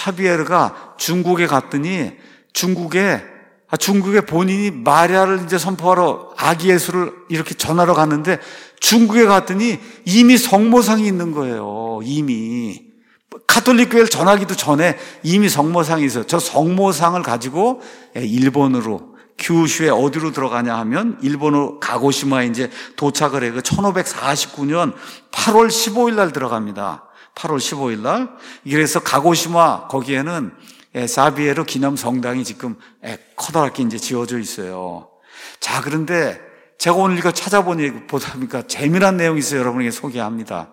사비에르가 중국에 갔더니 중국에 아, 중국에 본인이 마리아를 이제 선포하러 아기 예수를 이렇게 전하러 갔는데, 중국에 갔더니 이미 성모상이 있는 거예요. 이미. 가톨릭 교회를 전하기도 전에 이미 성모상이 있어요. 저 성모상을 가지고 일본으로, 규슈에 어디로 들어가냐 하면 일본으로 가고시마에 이제 도착을 해요. 천오백사십구 년 팔월 십오일 날 들어갑니다. 팔월 십오일 날. 그래서 가고시마 거기에는 사비에르 기념 성당이 지금 커다랗게 이제 지어져 있어요. 자, 그런데 제가 오늘 이거 찾아보니 보다 보니까 재미난 내용이 있어요. 여러분에게 소개합니다.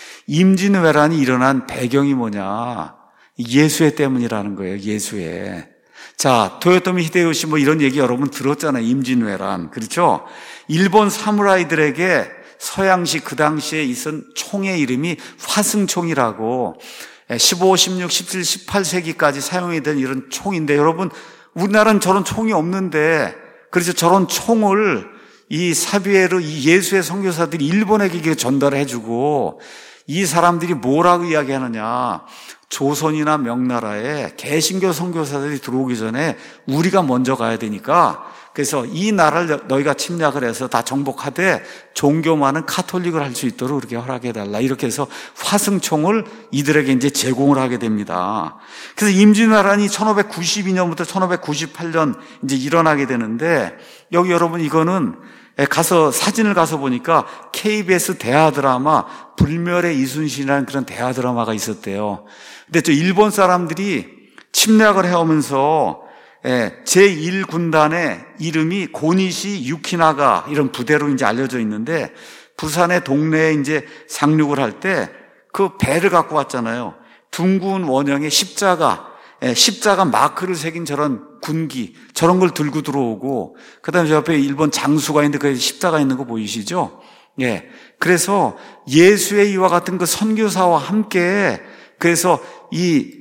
임진왜란이 일어난 배경이 뭐냐? 예수회 때문이라는 거예요. 예수회. 자, 도요토미 히데요시 뭐 이런 얘기 여러분 들었잖아요. 임진왜란. 그렇죠? 일본 사무라이들에게 서양식 그 당시에 있었던 총의 이름이 화승총이라고, 십오, 십육, 십칠, 십팔 세기까지 사용이 된 이런 총인데, 여러분 우리나라는 저런 총이 없는데, 그래서 저런 총을 이 사비에르, 이 예수의 선교사들이 일본에게 전달해주고, 이 사람들이 뭐라고 이야기하느냐, 조선이나 명나라에 개신교 선교사들이 들어오기 전에 우리가 먼저 가야 되니까, 그래서 이 나라를 너희가 침략을 해서 다 정복하되 종교만은 카톨릭을 할 수 있도록 그렇게 허락해달라. 이렇게 해서 화승총을 이들에게 이제 제공을 하게 됩니다. 그래서 임진왜란이 천오백구십이 년부터 천오백구십팔 년 이제 일어나게 되는데, 여기 여러분 이거는 가서 사진을 가서 보니까 케이비에스 대하 드라마 불멸의 이순신이라는 그런 대하 드라마가 있었대요. 근데 저 일본 사람들이 침략을 해오면서 제일 군단의 이름이 고니시 유키나가 이런 부대로 이제 알려져 있는데, 부산의 동네에 이제 상륙을 할 때 그 배를 갖고 왔잖아요. 둥근 원형의 십자가, 십자가 마크를 새긴 저런 군기, 저런 걸 들고 들어오고, 그 다음에 저 옆에 일본 장수가 있는데 그 십자가 있는 거 보이시죠? 예. 그래서 예수의 이와 같은 그 선교사와 함께, 그래서 이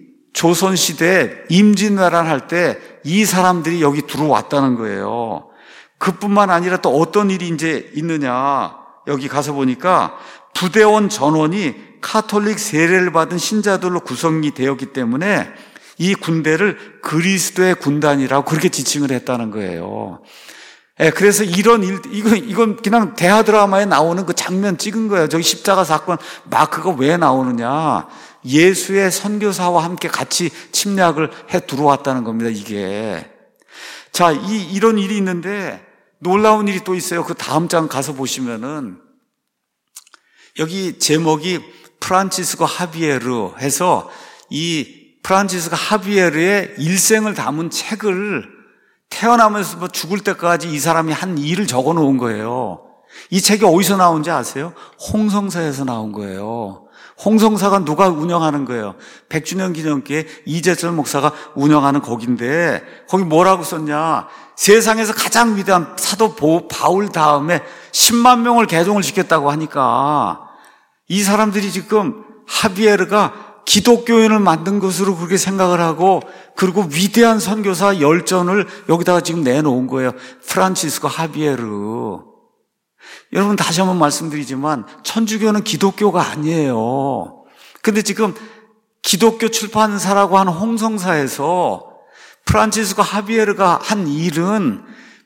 조선시대 임진왜란 할 때 이 사람들이 여기 들어왔다는 거예요. 그뿐만 아니라 또 어떤 일이 이제 있느냐. 여기 가서 보니까 부대원 전원이 카톨릭 세례를 받은 신자들로 구성이 되었기 때문에 이 군대를 그리스도의 군단이라고 그렇게 지칭을 했다는 거예요. 예, 그래서 이런 일, 이건, 이건 그냥 대하 드라마에 나오는 그 장면 찍은 거예요. 저기 십자가 사건 마크가 왜 나오느냐. 예수의 선교사와 함께 같이 침략을 해 들어왔다는 겁니다, 이게. 자, 이, 이런 일이 있는데 놀라운 일이 또 있어요. 그 다음 장 가서 보시면은 여기 제목이 프란치스코 하비에르 해서 이 프란치스코 하비에르의 일생을 담은 책을 태어나면서 죽을 때까지 이 사람이 한 일을 적어 놓은 거예요. 이 책이 어디서 나온지 아세요? 홍성사에서 나온 거예요. 홍성사가 누가 운영하는 거예요? 백 주년 기념기에 이재철 목사가 운영하는 거긴데 거기 뭐라고 썼냐? 세상에서 가장 위대한 사도 바울 다음에 십만 명을 개종을 시켰다고 하니까 이 사람들이 지금 하비에르가 기독교인을 만든 것으로 그렇게 생각을 하고 그리고 위대한 선교사 열전을 여기다가 지금 내놓은 거예요. 프란치스코 하비에르. 여러분 다시 한번 말씀드리지만 천주교는 기독교가 아니에요. 근데 지금 기독교 출판사라고 하는 홍성사에서 프란치스코 하비에르가 한 일은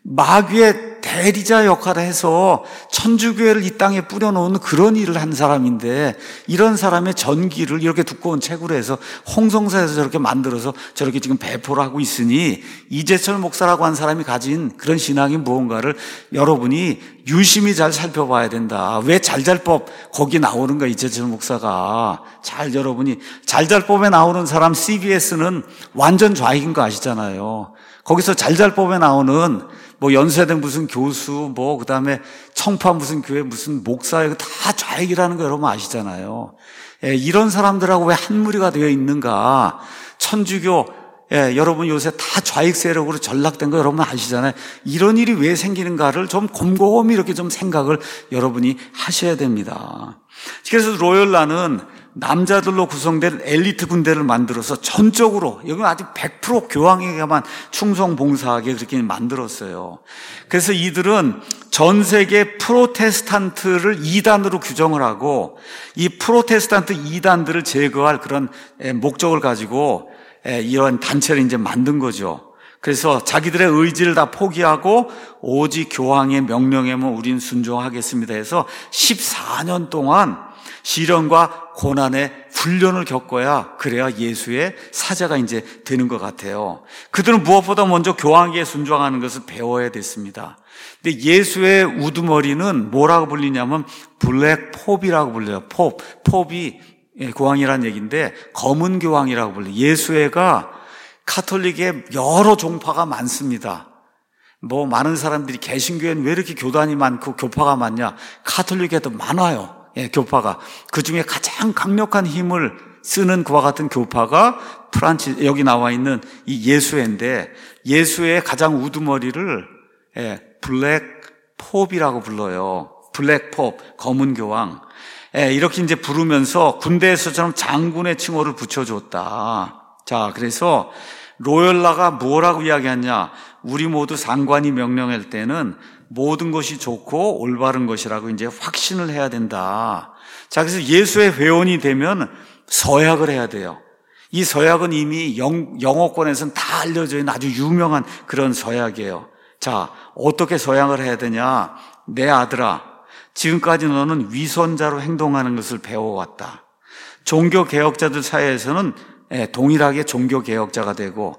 마귀의 대리자 역할을 해서 천주교회를 이 땅에 뿌려놓은 그런 일을 한 사람인데 이런 사람의 전기를 이렇게 두꺼운 책으로 해서 홍성사에서 저렇게 만들어서 저렇게 지금 배포를 하고 있으니 이재철 목사라고 한 사람이 가진 그런 신앙이 무언가를 여러분이 유심히 잘 살펴봐야 된다. 왜 잘잘법 거기 나오는 거야 이재철 목사가. 잘 여러분이 잘잘법에 나오는 사람 씨비에스는 완전 좌익인 거 아시잖아요. 거기서 잘잘법에 나오는 뭐 연세대 무슨 교수, 뭐 그 다음에 청파 무슨 교회 무슨 목사 이거 다 좌익이라는 거 여러분 아시잖아요. 예, 이런 사람들하고 왜 한 무리가 되어 있는가? 천주교 예, 여러분 요새 다 좌익 세력으로 전락된 거 여러분 아시잖아요. 이런 일이 왜 생기는가를 좀 곰곰이 이렇게 좀 생각을 여러분이 하셔야 됩니다. 그래서 로열라는 남자들로 구성된 엘리트 군대를 만들어서 전적으로 여기는 아직 백 퍼센트 교황에게만 충성 봉사하게 그렇게 만들었어요. 그래서 이들은 전 세계 프로테스탄트를 이단으로 규정을 하고 이 프로테스탄트 이단들을 제거할 그런 목적을 가지고 이런 단체를 이제 만든 거죠. 그래서 자기들의 의지를 다 포기하고 오직 교황의 명령에만 우린 순종하겠습니다 해서 십사 년 동안 시련과 고난의 훈련을 겪어야 그래야 예수의 사자가 이제 되는 것 같아요. 그들은 무엇보다 먼저 교황에게 순종하는 것을 배워야 됐습니다. 근데 예수의 우두머리는 뭐라고 불리냐면 블랙 pop이라고 불려요. 팝, 팝이 교황이라는 얘기인데 검은 교황이라고 불려요. 예수회가 카톨릭에 여러 종파가 많습니다. 뭐 많은 사람들이 개신교회는 왜 이렇게 교단이 많고 교파가 많냐? 카톨릭에도 많아요. 예, 교파가. 그 중에 가장 강력한 힘을 쓰는 그와 같은 교파가 프란치, 여기 나와 있는 이 예수회인데, 예수회의 가장 우두머리를, 예, 블랙 pop이라고 불러요. 블랙 팝, 검은 교황. 예, 이렇게 이제 부르면서 군대에서처럼 장군의 칭호를 붙여줬다. 자, 그래서 로열라가 뭐라고 이야기하냐? 우리 모두 상관이 명령할 때는 모든 것이 좋고 올바른 것이라고 이제 확신을 해야 된다. 자, 그래서 예수의 회원이 되면 서약을 해야 돼요. 이 서약은 이미 영, 영어권에서는 다 알려져 있는 아주 유명한 그런 서약이에요. 자, 어떻게 서약을 해야 되냐? 내 아들아, 지금까지 너는 위선자로 행동하는 것을 배워왔다. 종교개혁자들 사이에서는 예, 동일하게 종교개혁자가 되고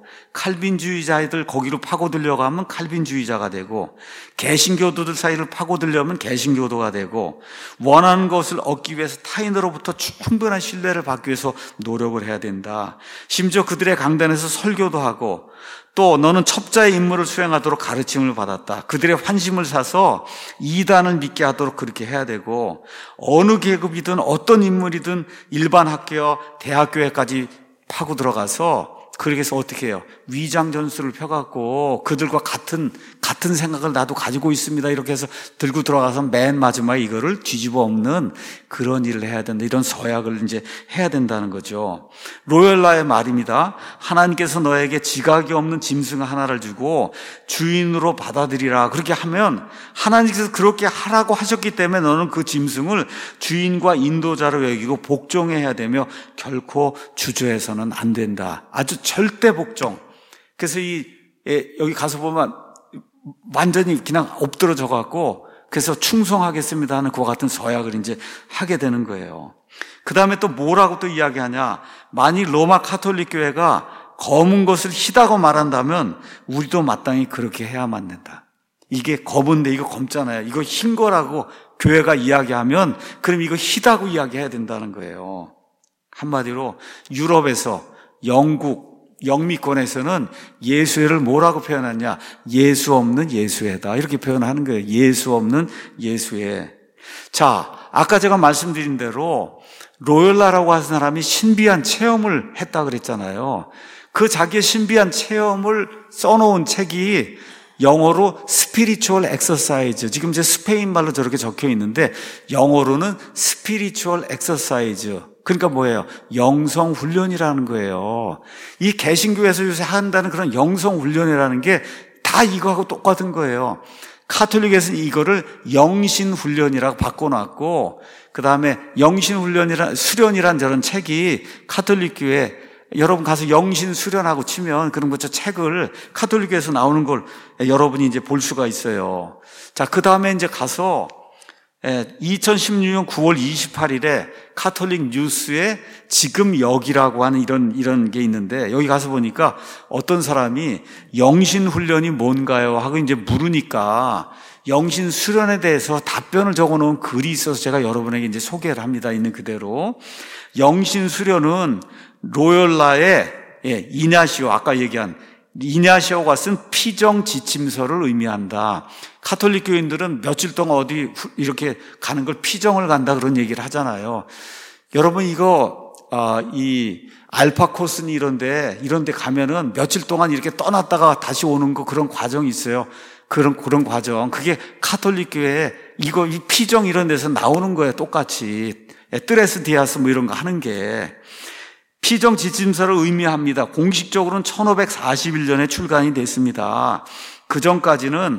칼빈주의자들 거기로 파고들려고 하면 칼빈주의자가 되고 개신교도들 사이를 파고들려면 개신교도가 되고 원하는 것을 얻기 위해서 타인으로부터 충분한 신뢰를 받기 위해서 노력을 해야 된다. 심지어 그들의 강단에서 설교도 하고 또 너는 첩자의 임무를 수행하도록 가르침을 받았다. 그들의 환심을 사서 이단을 믿게 하도록 그렇게 해야 되고 어느 계급이든 어떤 인물이든 일반 학교, 대학교에까지 파고 들어가서 그렇게 해서 어떻게 해요? 위장 전술을 펴갖고 그들과 같은 같은 생각을 나도 가지고 있습니다. 이렇게 해서 들고 들어가서 맨 마지막에 이거를 뒤집어 엎는 그런 일을 해야 된다. 이런 서약을 이제 해야 된다는 거죠. 로열라의 말입니다. 하나님께서 너에게 지각이 없는 짐승 하나를 주고 주인으로 받아들이라. 그렇게 하면 하나님께서 그렇게 하라고 하셨기 때문에 너는 그 짐승을 주인과 인도자로 여기고 복종해야 되며 결코 주저해서는 안 된다. 아주 절대 복종. 그래서 이 예, 여기 가서 보면 완전히 그냥 엎드러져 갖고 그래서 충성하겠습니다 하는 그와 같은 서약을 이제 하게 되는 거예요. 그 다음에 또 뭐라고 또 이야기하냐? 만일 로마 카톨릭 교회가 검은 것을 희다고 말한다면 우리도 마땅히 그렇게 해야만 된다. 이게 검은데 이거 검잖아요. 이거 흰 거라고 교회가 이야기하면 그럼 이거 희다고 이야기해야 된다는 거예요. 한마디로 유럽에서 영국 영미권에서는 예수회를 뭐라고 표현하냐? 예수 없는 예수회다. 이렇게 표현하는 거예요. 예수 없는 예수회. 자, 아까 제가 말씀드린 대로 로열라라고 하는 사람이 신비한 체험을 했다 그랬잖아요. 그 자기의 신비한 체험을 써놓은 책이 영어로 spiritual exercise. 지금 제 스페인 말로 저렇게 적혀 있는데 영어로는 spiritual exercise. 그러니까 뭐예요? 영성 훈련이라는 거예요. 이 개신교에서 요새 한다는 그런 영성 훈련이라는 게 다 이거하고 똑같은 거예요. 카톨릭에서는 이거를 영신 훈련이라고 바꿔놨고, 그 다음에 영신 훈련이란 수련이란 저런 책이 카톨릭 교회, 여러분 가서 영신 수련하고 치면 그런 거 저 책을 카톨릭에서 나오는 걸 여러분이 이제 볼 수가 있어요. 자, 그 다음에 이제 가서 이천십육 년 구월 이십팔일에 카톨릭 뉴스에 지금 여기라고 하는 이런 이런 게 있는데, 여기 가서 보니까 어떤 사람이 영신 훈련이 뭔가요? 하고 이제 물으니까 영신 수련에 대해서 답변을 적어 놓은 글이 있어서 제가 여러분에게 이제 소개를 합니다. 있는 그대로. 영신 수련은 로열라의 예, 이냐시오, 아까 얘기한 이냐시오가 쓴 피정 지침서를 의미한다. 카톨릭 교인들은 며칠 동안 어디 이렇게 가는 걸 피정을 간다 그런 얘기를 하잖아요. 여러분 이거 아, 이 알파 코스니 이런데 이런데 가면은 며칠 동안 이렇게 떠났다가 다시 오는 거 그런 과정이 있어요. 그런 그런 과정. 그게 카톨릭 교회에 이거 이 피정 이런 데서 나오는 거예요. 똑같이 뜨레스 디아스 뭐 이런 거 하는 게. 피정 지침서를 의미합니다. 공식적으로는 천오백사십일 년에 출간이 됐습니다. 그 전까지는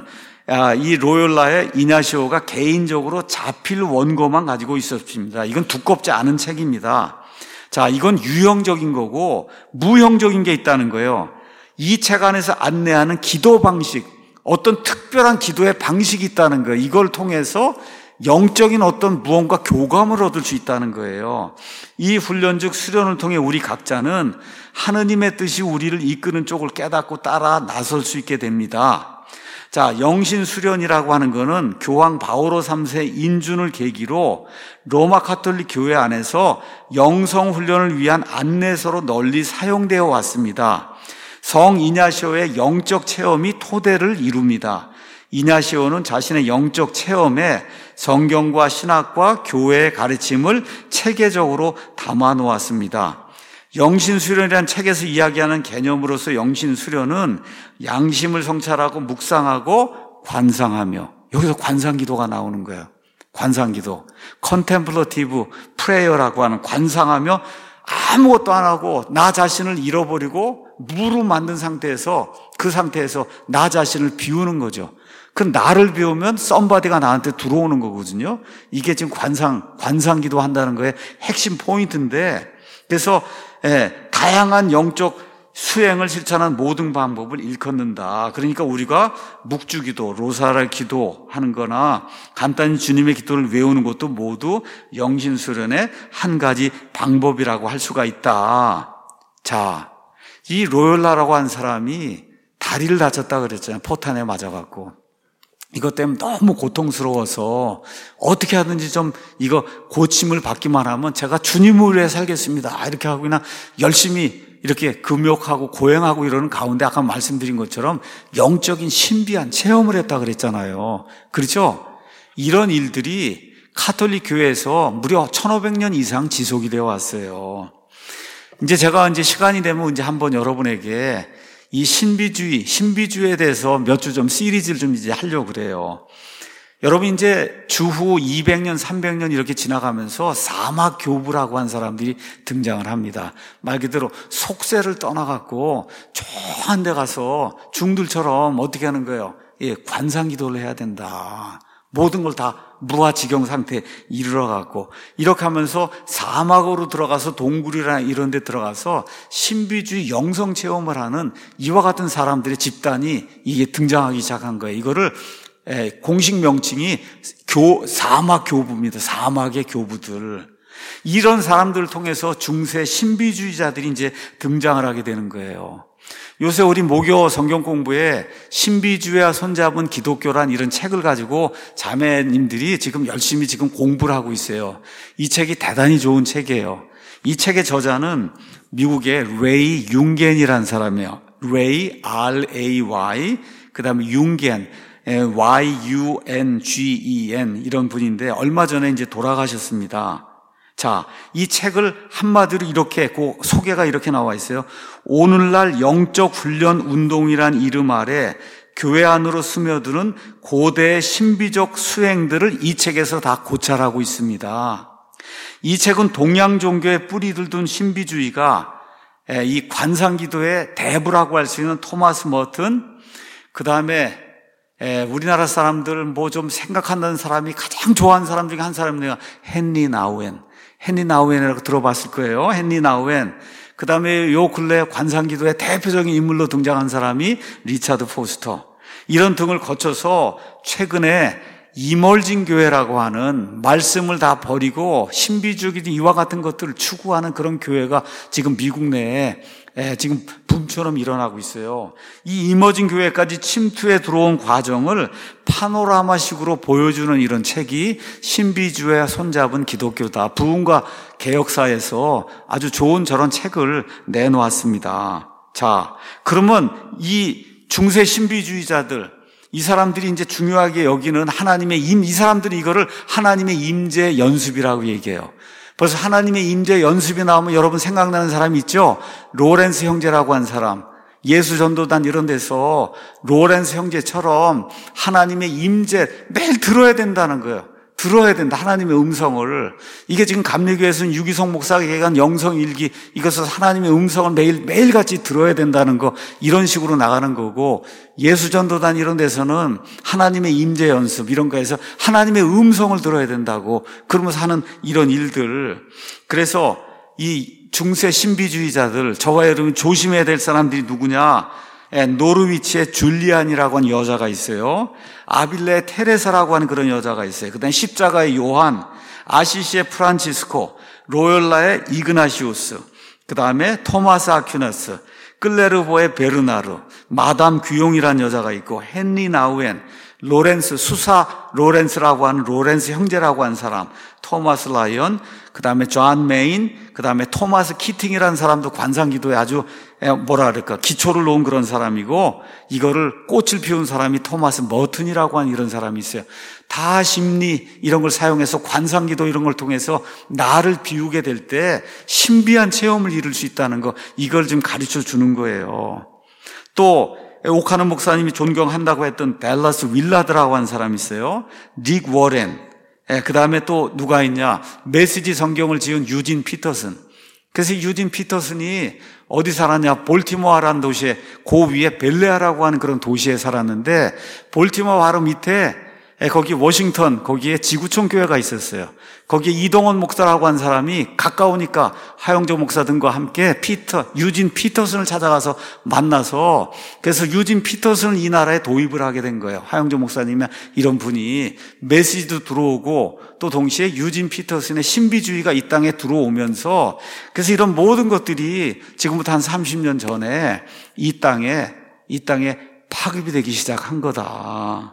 이 로열라의 이냐시오가 개인적으로 자필 원고만 가지고 있었습니다. 이건 두껍지 않은 책입니다. 자, 이건 유형적인 거고 무형적인 게 있다는 거예요. 이 책 안에서 안내하는 기도 방식, 어떤 특별한 기도의 방식이 있다는 거예요. 이걸 통해서 영적인 어떤 무언가 교감을 얻을 수 있다는 거예요. 이 훈련 즉 수련을 통해 우리 각자는 하느님의 뜻이 우리를 이끄는 쪽을 깨닫고 따라 나설 수 있게 됩니다. 자, 영신 수련이라고 하는 거는 교황 바오로 삼 세 인준을 계기로 로마 카톨릭 교회 안에서 영성 훈련을 위한 안내서로 널리 사용되어 왔습니다. 성 이냐시오의 영적 체험이 토대를 이룹니다. 이냐시오는 자신의 영적 체험에 성경과 신학과 교회의 가르침을 체계적으로 담아 놓았습니다. 영신수련이라는 책에서 이야기하는 개념으로서 영신수련은 양심을 성찰하고 묵상하고 관상하며, 여기서 관상기도가 나오는 거예요. 관상기도, 컨템플러티브 프레이어라고 하는, 관상하며 아무것도 안 하고 나 자신을 잃어버리고 무로 만든 상태에서, 그 상태에서 나 자신을 비우는 거죠. 그 나를 비우면 썸바디가 나한테 들어오는 거거든요. 이게 지금 관상, 관상기도 한다는 거의 핵심 포인트인데, 그래서 예, 다양한 영적 수행을 실천한 모든 방법을 일컫는다. 그러니까 우리가 묵주기도, 로사를 기도하는 거나 간단히 주님의 기도를 외우는 것도 모두 영신수련의 한 가지 방법이라고 할 수가 있다. 자, 이 로열라라고 한 사람이 다리를 다쳤다 그랬잖아요. 포탄에 맞아갖고. 이것 때문에 너무 고통스러워서 어떻게 하든지 좀 이거 고침을 받기만 하면 제가 주님을 위해 살겠습니다. 이렇게 하고 그냥 열심히 이렇게 금욕하고 고행하고 이러는 가운데 아까 말씀드린 것처럼 영적인 신비한 체험을 했다 그랬잖아요. 그렇죠? 이런 일들이 카톨릭 교회에서 무려 천오백 년 이상 지속이 되어 왔어요. 이제 제가 이제 시간이 되면 이제 한번 여러분에게 이 신비주의, 신비주의에 대해서 몇 주 좀 시리즈를 좀 이제 하려고 그래요. 여러분 이제 주후 이백 년, 삼백 년 이렇게 지나가면서 사막 교부라고 한 사람들이 등장을 합니다. 말 그대로 속세를 떠나갖고 조한 데 가서 중들처럼 어떻게 하는 거예요? 예, 관상 기도를 해야 된다. 모든 걸 다 무아지경 상태에 이르러갖고 이렇게 하면서 사막으로 들어가서 동굴이나 이런 데 들어가서 신비주의 영성 체험을 하는 이와 같은 사람들의 집단이 이게 등장하기 시작한 거예요. 이거를 공식 명칭이 교, 사막 교부입니다. 사막의 교부들. 이런 사람들을 통해서 중세 신비주의자들이 이제 등장을 하게 되는 거예요. 요새 우리 모교 성경 공부에 신비주의와 손잡은 기독교란 이런 책을 가지고 자매님들이 지금 열심히 지금 공부를 하고 있어요. 이 책이 대단히 좋은 책이에요. 이 책의 저자는 미국의 레이 융겐이라는 사람이에요. 레이, 알 에이 와이, 그 다음에 융겐, 와이 유 엔 지 이 엔 이런 분인데 얼마 전에 이제 돌아가셨습니다. 자, 이 책을 한마디로 이렇게, 그 소개가 이렇게 나와 있어요. 오늘날 영적 훈련 운동이란 이름 아래 교회 안으로 스며드는 고대의 신비적 수행들을 이 책에서 다 고찰하고 있습니다. 이 책은 동양 종교의 뿌리를 둔 신비주의가 이 관상기도의 대부라고 할 수 있는 토마스 머튼, 그 다음에 우리나라 사람들 뭐 좀 생각한다는 사람이 가장 좋아하는 사람 중에 한 사람이 내가 헨리 나우엔, 헨리 나우엔이라고 들어봤을 거예요. 헨리 나우엔. 그 다음에 요 근래 관상기도의 대표적인 인물로 등장한 사람이 리차드 포스터. 이런 등을 거쳐서 최근에 이멀진 교회라고 하는 말씀을 다 버리고 신비주의 이와 같은 것들을 추구하는 그런 교회가 지금 미국 내에 지금 붐처럼 일어나고 있어요. 이 이머징 교회까지 침투해 들어온 과정을 파노라마식으로 보여주는 이런 책이 신비주의와 손잡은 기독교다. 부흥과 개혁사에서 아주 좋은 저런 책을 내놓았습니다. 자, 그러면 이 중세 신비주의자들, 이 사람들이 이제 중요하게 여기는 하나님의 임, 이 사람들이 이거를 하나님의 임재 연습이라고 얘기해요. 벌써 하나님의 임재 연습이 나오면 여러분 생각나는 사람이 있죠? 로렌스 형제라고 한 사람. 예수 전도단 이런 데서 로렌스 형제처럼 하나님의 임재 매일 들어야 된다는 거예요. 들어야 된다. 하나님의 음성을. 이게 지금 감리교회에서는 유기성 목사가 얘기한 영성일기, 이것을 하나님의 음성을 매일, 매일같이 들어야 된다는 거, 이런 식으로 나가는 거고, 예수전도단 이런 데서는 하나님의 임재 연습, 이런 거에서 하나님의 음성을 들어야 된다고, 그러면서 하는 이런 일들. 그래서 이 중세 신비주의자들, 저와 여러분 조심해야 될 사람들이 누구냐? 노르위치의 줄리안이라고 하는 여자가 있어요. 아빌레의 테레사라고 하는 그런 여자가 있어요. 그 다음에 십자가의 요한, 아시시의 프란치스코, 로열라의 이그나시우스, 그 다음에 토마스 아퀴나스, 클레르보의 베르나르, 마담 귀용이라는 여자가 있고, 헨리 나우엔, 로렌스, 수사 로렌스라고 하는 로렌스 형제라고 하는 사람, 토마스 라이언, 그 다음에 존 메인, 그 다음에 토마스 키팅이라는 사람도 관상기도에 아주 뭐라 그럴까 기초를 놓은 그런 사람이고, 이거를 꽃을 피운 사람이 토마스 머튼이라고 하는 이런 사람이 있어요. 다 심리 이런 걸 사용해서 관상기도 이런 걸 통해서 나를 비우게 될 때 신비한 체험을 이룰 수 있다는 거, 이걸 좀 가르쳐 주는 거예요. 또 오카는 목사님이 존경한다고 했던 댈러스 윌라드라고 하는 사람이 있어요. 닉 워렌. 그 다음에 또 누가 있냐? 메시지 성경을 지은 유진 피터슨. 그래서 유진 피터슨이 어디 살았냐? 볼티모어라는 도시에, 그 위에 벨레아라고 하는 그런 도시에 살았는데, 볼티모어 바로 밑에 거기 워싱턴, 거기에 지구촌 교회가 있었어요. 거기에 이동원 목사라고 한 사람이 가까우니까 하영조 목사 등과 함께 피터, 유진 피터슨을 찾아가서 만나서, 그래서 유진 피터슨을 이 나라에 도입을 하게 된 거예요. 하영조 목사님이 이런 분이 메시지도 들어오고, 또 동시에 유진 피터슨의 신비주의가 이 땅에 들어오면서, 그래서 이런 모든 것들이 지금부터 한 삼십 년 전에 이 땅에, 이 땅에 파급이 되기 시작한 거다.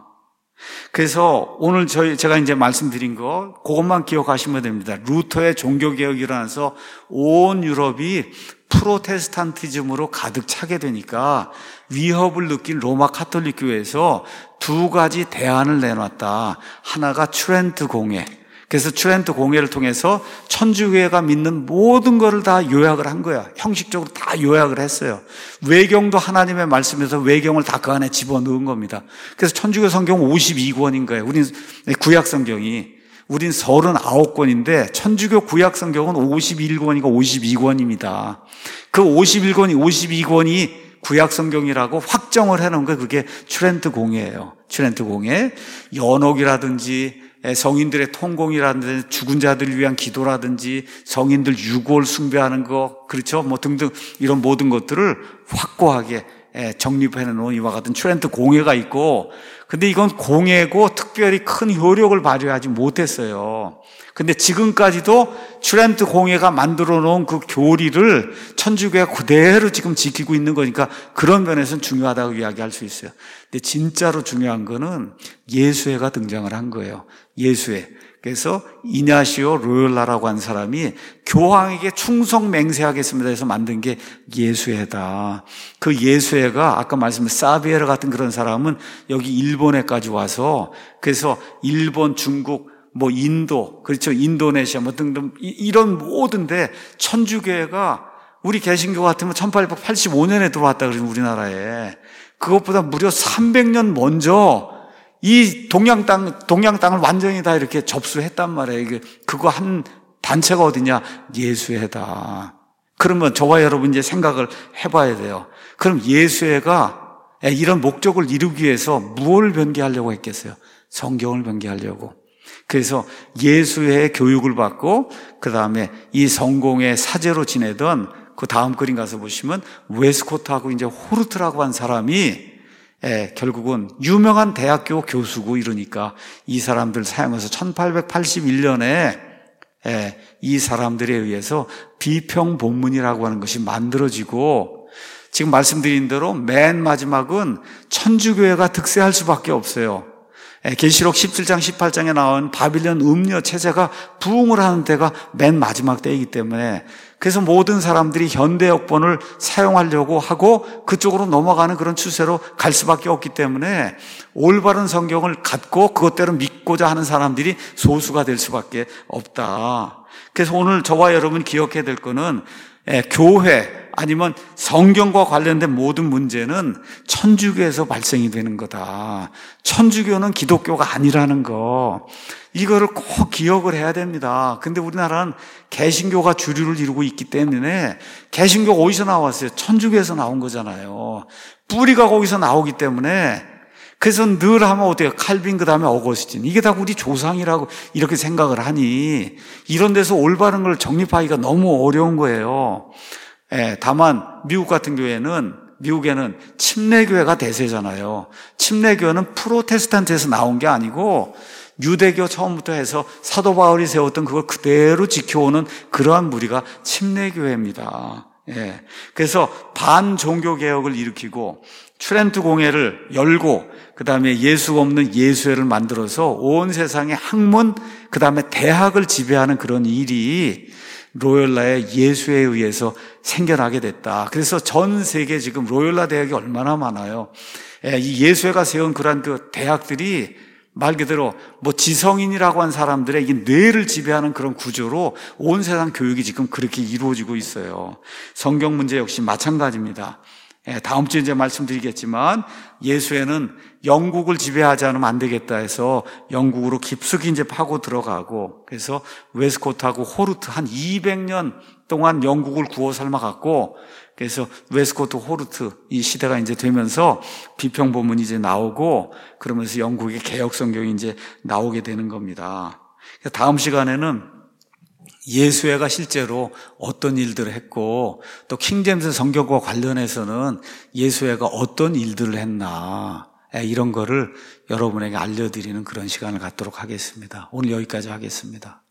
그래서 오늘 저희 제가 이제 말씀드린 거 그것만 기억하시면 됩니다. 루터의 종교개혁이 일어나서 온 유럽이 프로테스탄티즘으로 가득 차게 되니까 위협을 느낀 로마 카톨릭 교회에서 두 가지 대안을 내놨다. 하나가 트렌트 공회. 그래서 트렌트 공회를 통해서 천주교회가 믿는 모든 것을 다 요약을 한 거야. 형식적으로 다 요약을 했어요. 외경도 하나님의 말씀에서 외경을 다 그 안에 집어넣은 겁니다. 그래서 천주교 성경 오십이 권인 거예요. 우린 구약 성경이. 우린 서른아홉 권인데 천주교 구약 성경은 오십일 권이고 오십이 권입니다. 그 오십일 권이 오십이 권이 구약 성경이라고 확정을 해놓은 게 그게 트렌트 공회예요. 트렌트 공회. 연옥이라든지 성인들의 통공이라든지 죽은 자들을 위한 기도라든지 성인들 유골 숭배하는 거, 그렇죠? 뭐 등등 이런 모든 것들을 확고하게 정립해 놓은 이와 같은 트렌트 공회가 있고, 근데 이건 공예고 특별히 큰 효력을 발휘하지 못했어요. 근데 지금까지도 트렌트 공예가 만들어 놓은 그 교리를 천주교가 그대로 지금 지키고 있는 거니까 그런 면에서는 중요하다고 이야기할 수 있어요. 근데 진짜로 중요한 거는 예수회가 등장을 한 거예요. 예수회. 그래서 이냐시오 로욜라라고 한 사람이 교황에게 충성 맹세하겠습니다 해서 만든 게 예수회다. 그 예수회가 아까 말씀드린 사비에르 같은 그런 사람은 여기 일본에까지 와서 그래서 일본, 중국, 뭐 인도, 그렇죠, 인도네시아 뭐 등등 이런 모든데 천주교회가 우리 개신교 같으면 천팔백팔십오 년에 들어왔다 그러면 우리나라에 그것보다 무려 삼백 년 먼저 이 동양 땅, 동양 땅을 완전히 다 이렇게 접수했단 말이에요. 이게 그거 한 단체가 어디냐? 예수회다. 그러면 저와 여러분 이제 생각을 해봐야 돼요. 그럼 예수회가 이런 목적을 이루기 위해서 무엇을 변개하려고 했겠어요? 성경을 변개하려고. 그래서 예수회의 교육을 받고 그 다음에 이 성공의 사제로 지내던 그 다음 그림 가서 보시면 웨스코트하고 이제 호르트라고 한 사람이 예, 결국은 유명한 대학교 교수고 이러니까 이 사람들 사용해서 천팔백팔십일 년에 예, 이 사람들에 의해서 비평본문이라고 하는 것이 만들어지고 지금 말씀드린 대로 맨 마지막은 천주교회가 득세할 수밖에 없어요. 계시록 십칠 장 십팔 장에 나온 바빌론 음녀 체제가 부흥을 하는 때가 맨 마지막 때이기 때문에 그래서 모든 사람들이 현대 역본을 사용하려고 하고 그쪽으로 넘어가는 그런 추세로 갈 수밖에 없기 때문에 올바른 성경을 갖고 그것대로 믿고자 하는 사람들이 소수가 될 수밖에 없다. 그래서 오늘 저와 여러분 기억해야 될 거는 교회 아니면 성경과 관련된 모든 문제는 천주교에서 발생이 되는 거다. 천주교는 기독교가 아니라는 거. 이거를 꼭 기억을 해야 됩니다. 근데 우리나라는 개신교가 주류를 이루고 있기 때문에 개신교가 어디서 나왔어요? 천주교에서 나온 거잖아요. 뿌리가 거기서 나오기 때문에 그래서 늘 하면 어때요? 칼빈 그 다음에 어거스틴. 이게 다 우리 조상이라고 이렇게 생각을 하니 이런 데서 올바른 걸 정립하기가 너무 어려운 거예요. 예, 다만 미국 같은 교회는 미국에는 침례교회가 대세잖아요. 침례교회는 프로테스탄트에서 나온 게 아니고 유대교 처음부터 해서 사도 바울이 세웠던 그걸 그대로 지켜오는 그러한 무리가 침례교회입니다. 예, 그래서 반종교개혁을 일으키고 트렌트 공회를 열고 그 다음에 예수가 없는 예수회를 만들어서 온 세상의 학문 그 다음에 대학을 지배하는 그런 일이 로욜라의 예수회에 의해서 생겨나게 됐다. 그래서 전 세계 지금 로욜라 대학이 얼마나 많아요. 이 예수회가 세운 그러한 그 대학들이 말 그대로 뭐 지성인이라고 한 사람들의 이 뇌를 지배하는 그런 구조로 온 세상 교육이 지금 그렇게 이루어지고 있어요. 성경 문제 역시 마찬가지입니다. 다음 주에 이제 말씀드리겠지만 예수회는 영국을 지배하지 않으면 안 되겠다 해서 영국으로 깊숙이 이제 파고 들어가고 그래서 웨스코트하고 호르트 한 이백 년 동안 영국을 구워 삶아갔고 그래서 웨스코트 호르트 이 시대가 이제 되면서 비평본문이 이제 나오고 그러면서 영국의 개혁 성경이 이제 나오게 되는 겁니다. 다음 시간에는 예수회가 실제로 어떤 일들을 했고 또 킹제임스 성경과 관련해서는 예수회가 어떤 일들을 했나 이런 거를 여러분에게 알려드리는 그런 시간을 갖도록 하겠습니다. 오늘 여기까지 하겠습니다.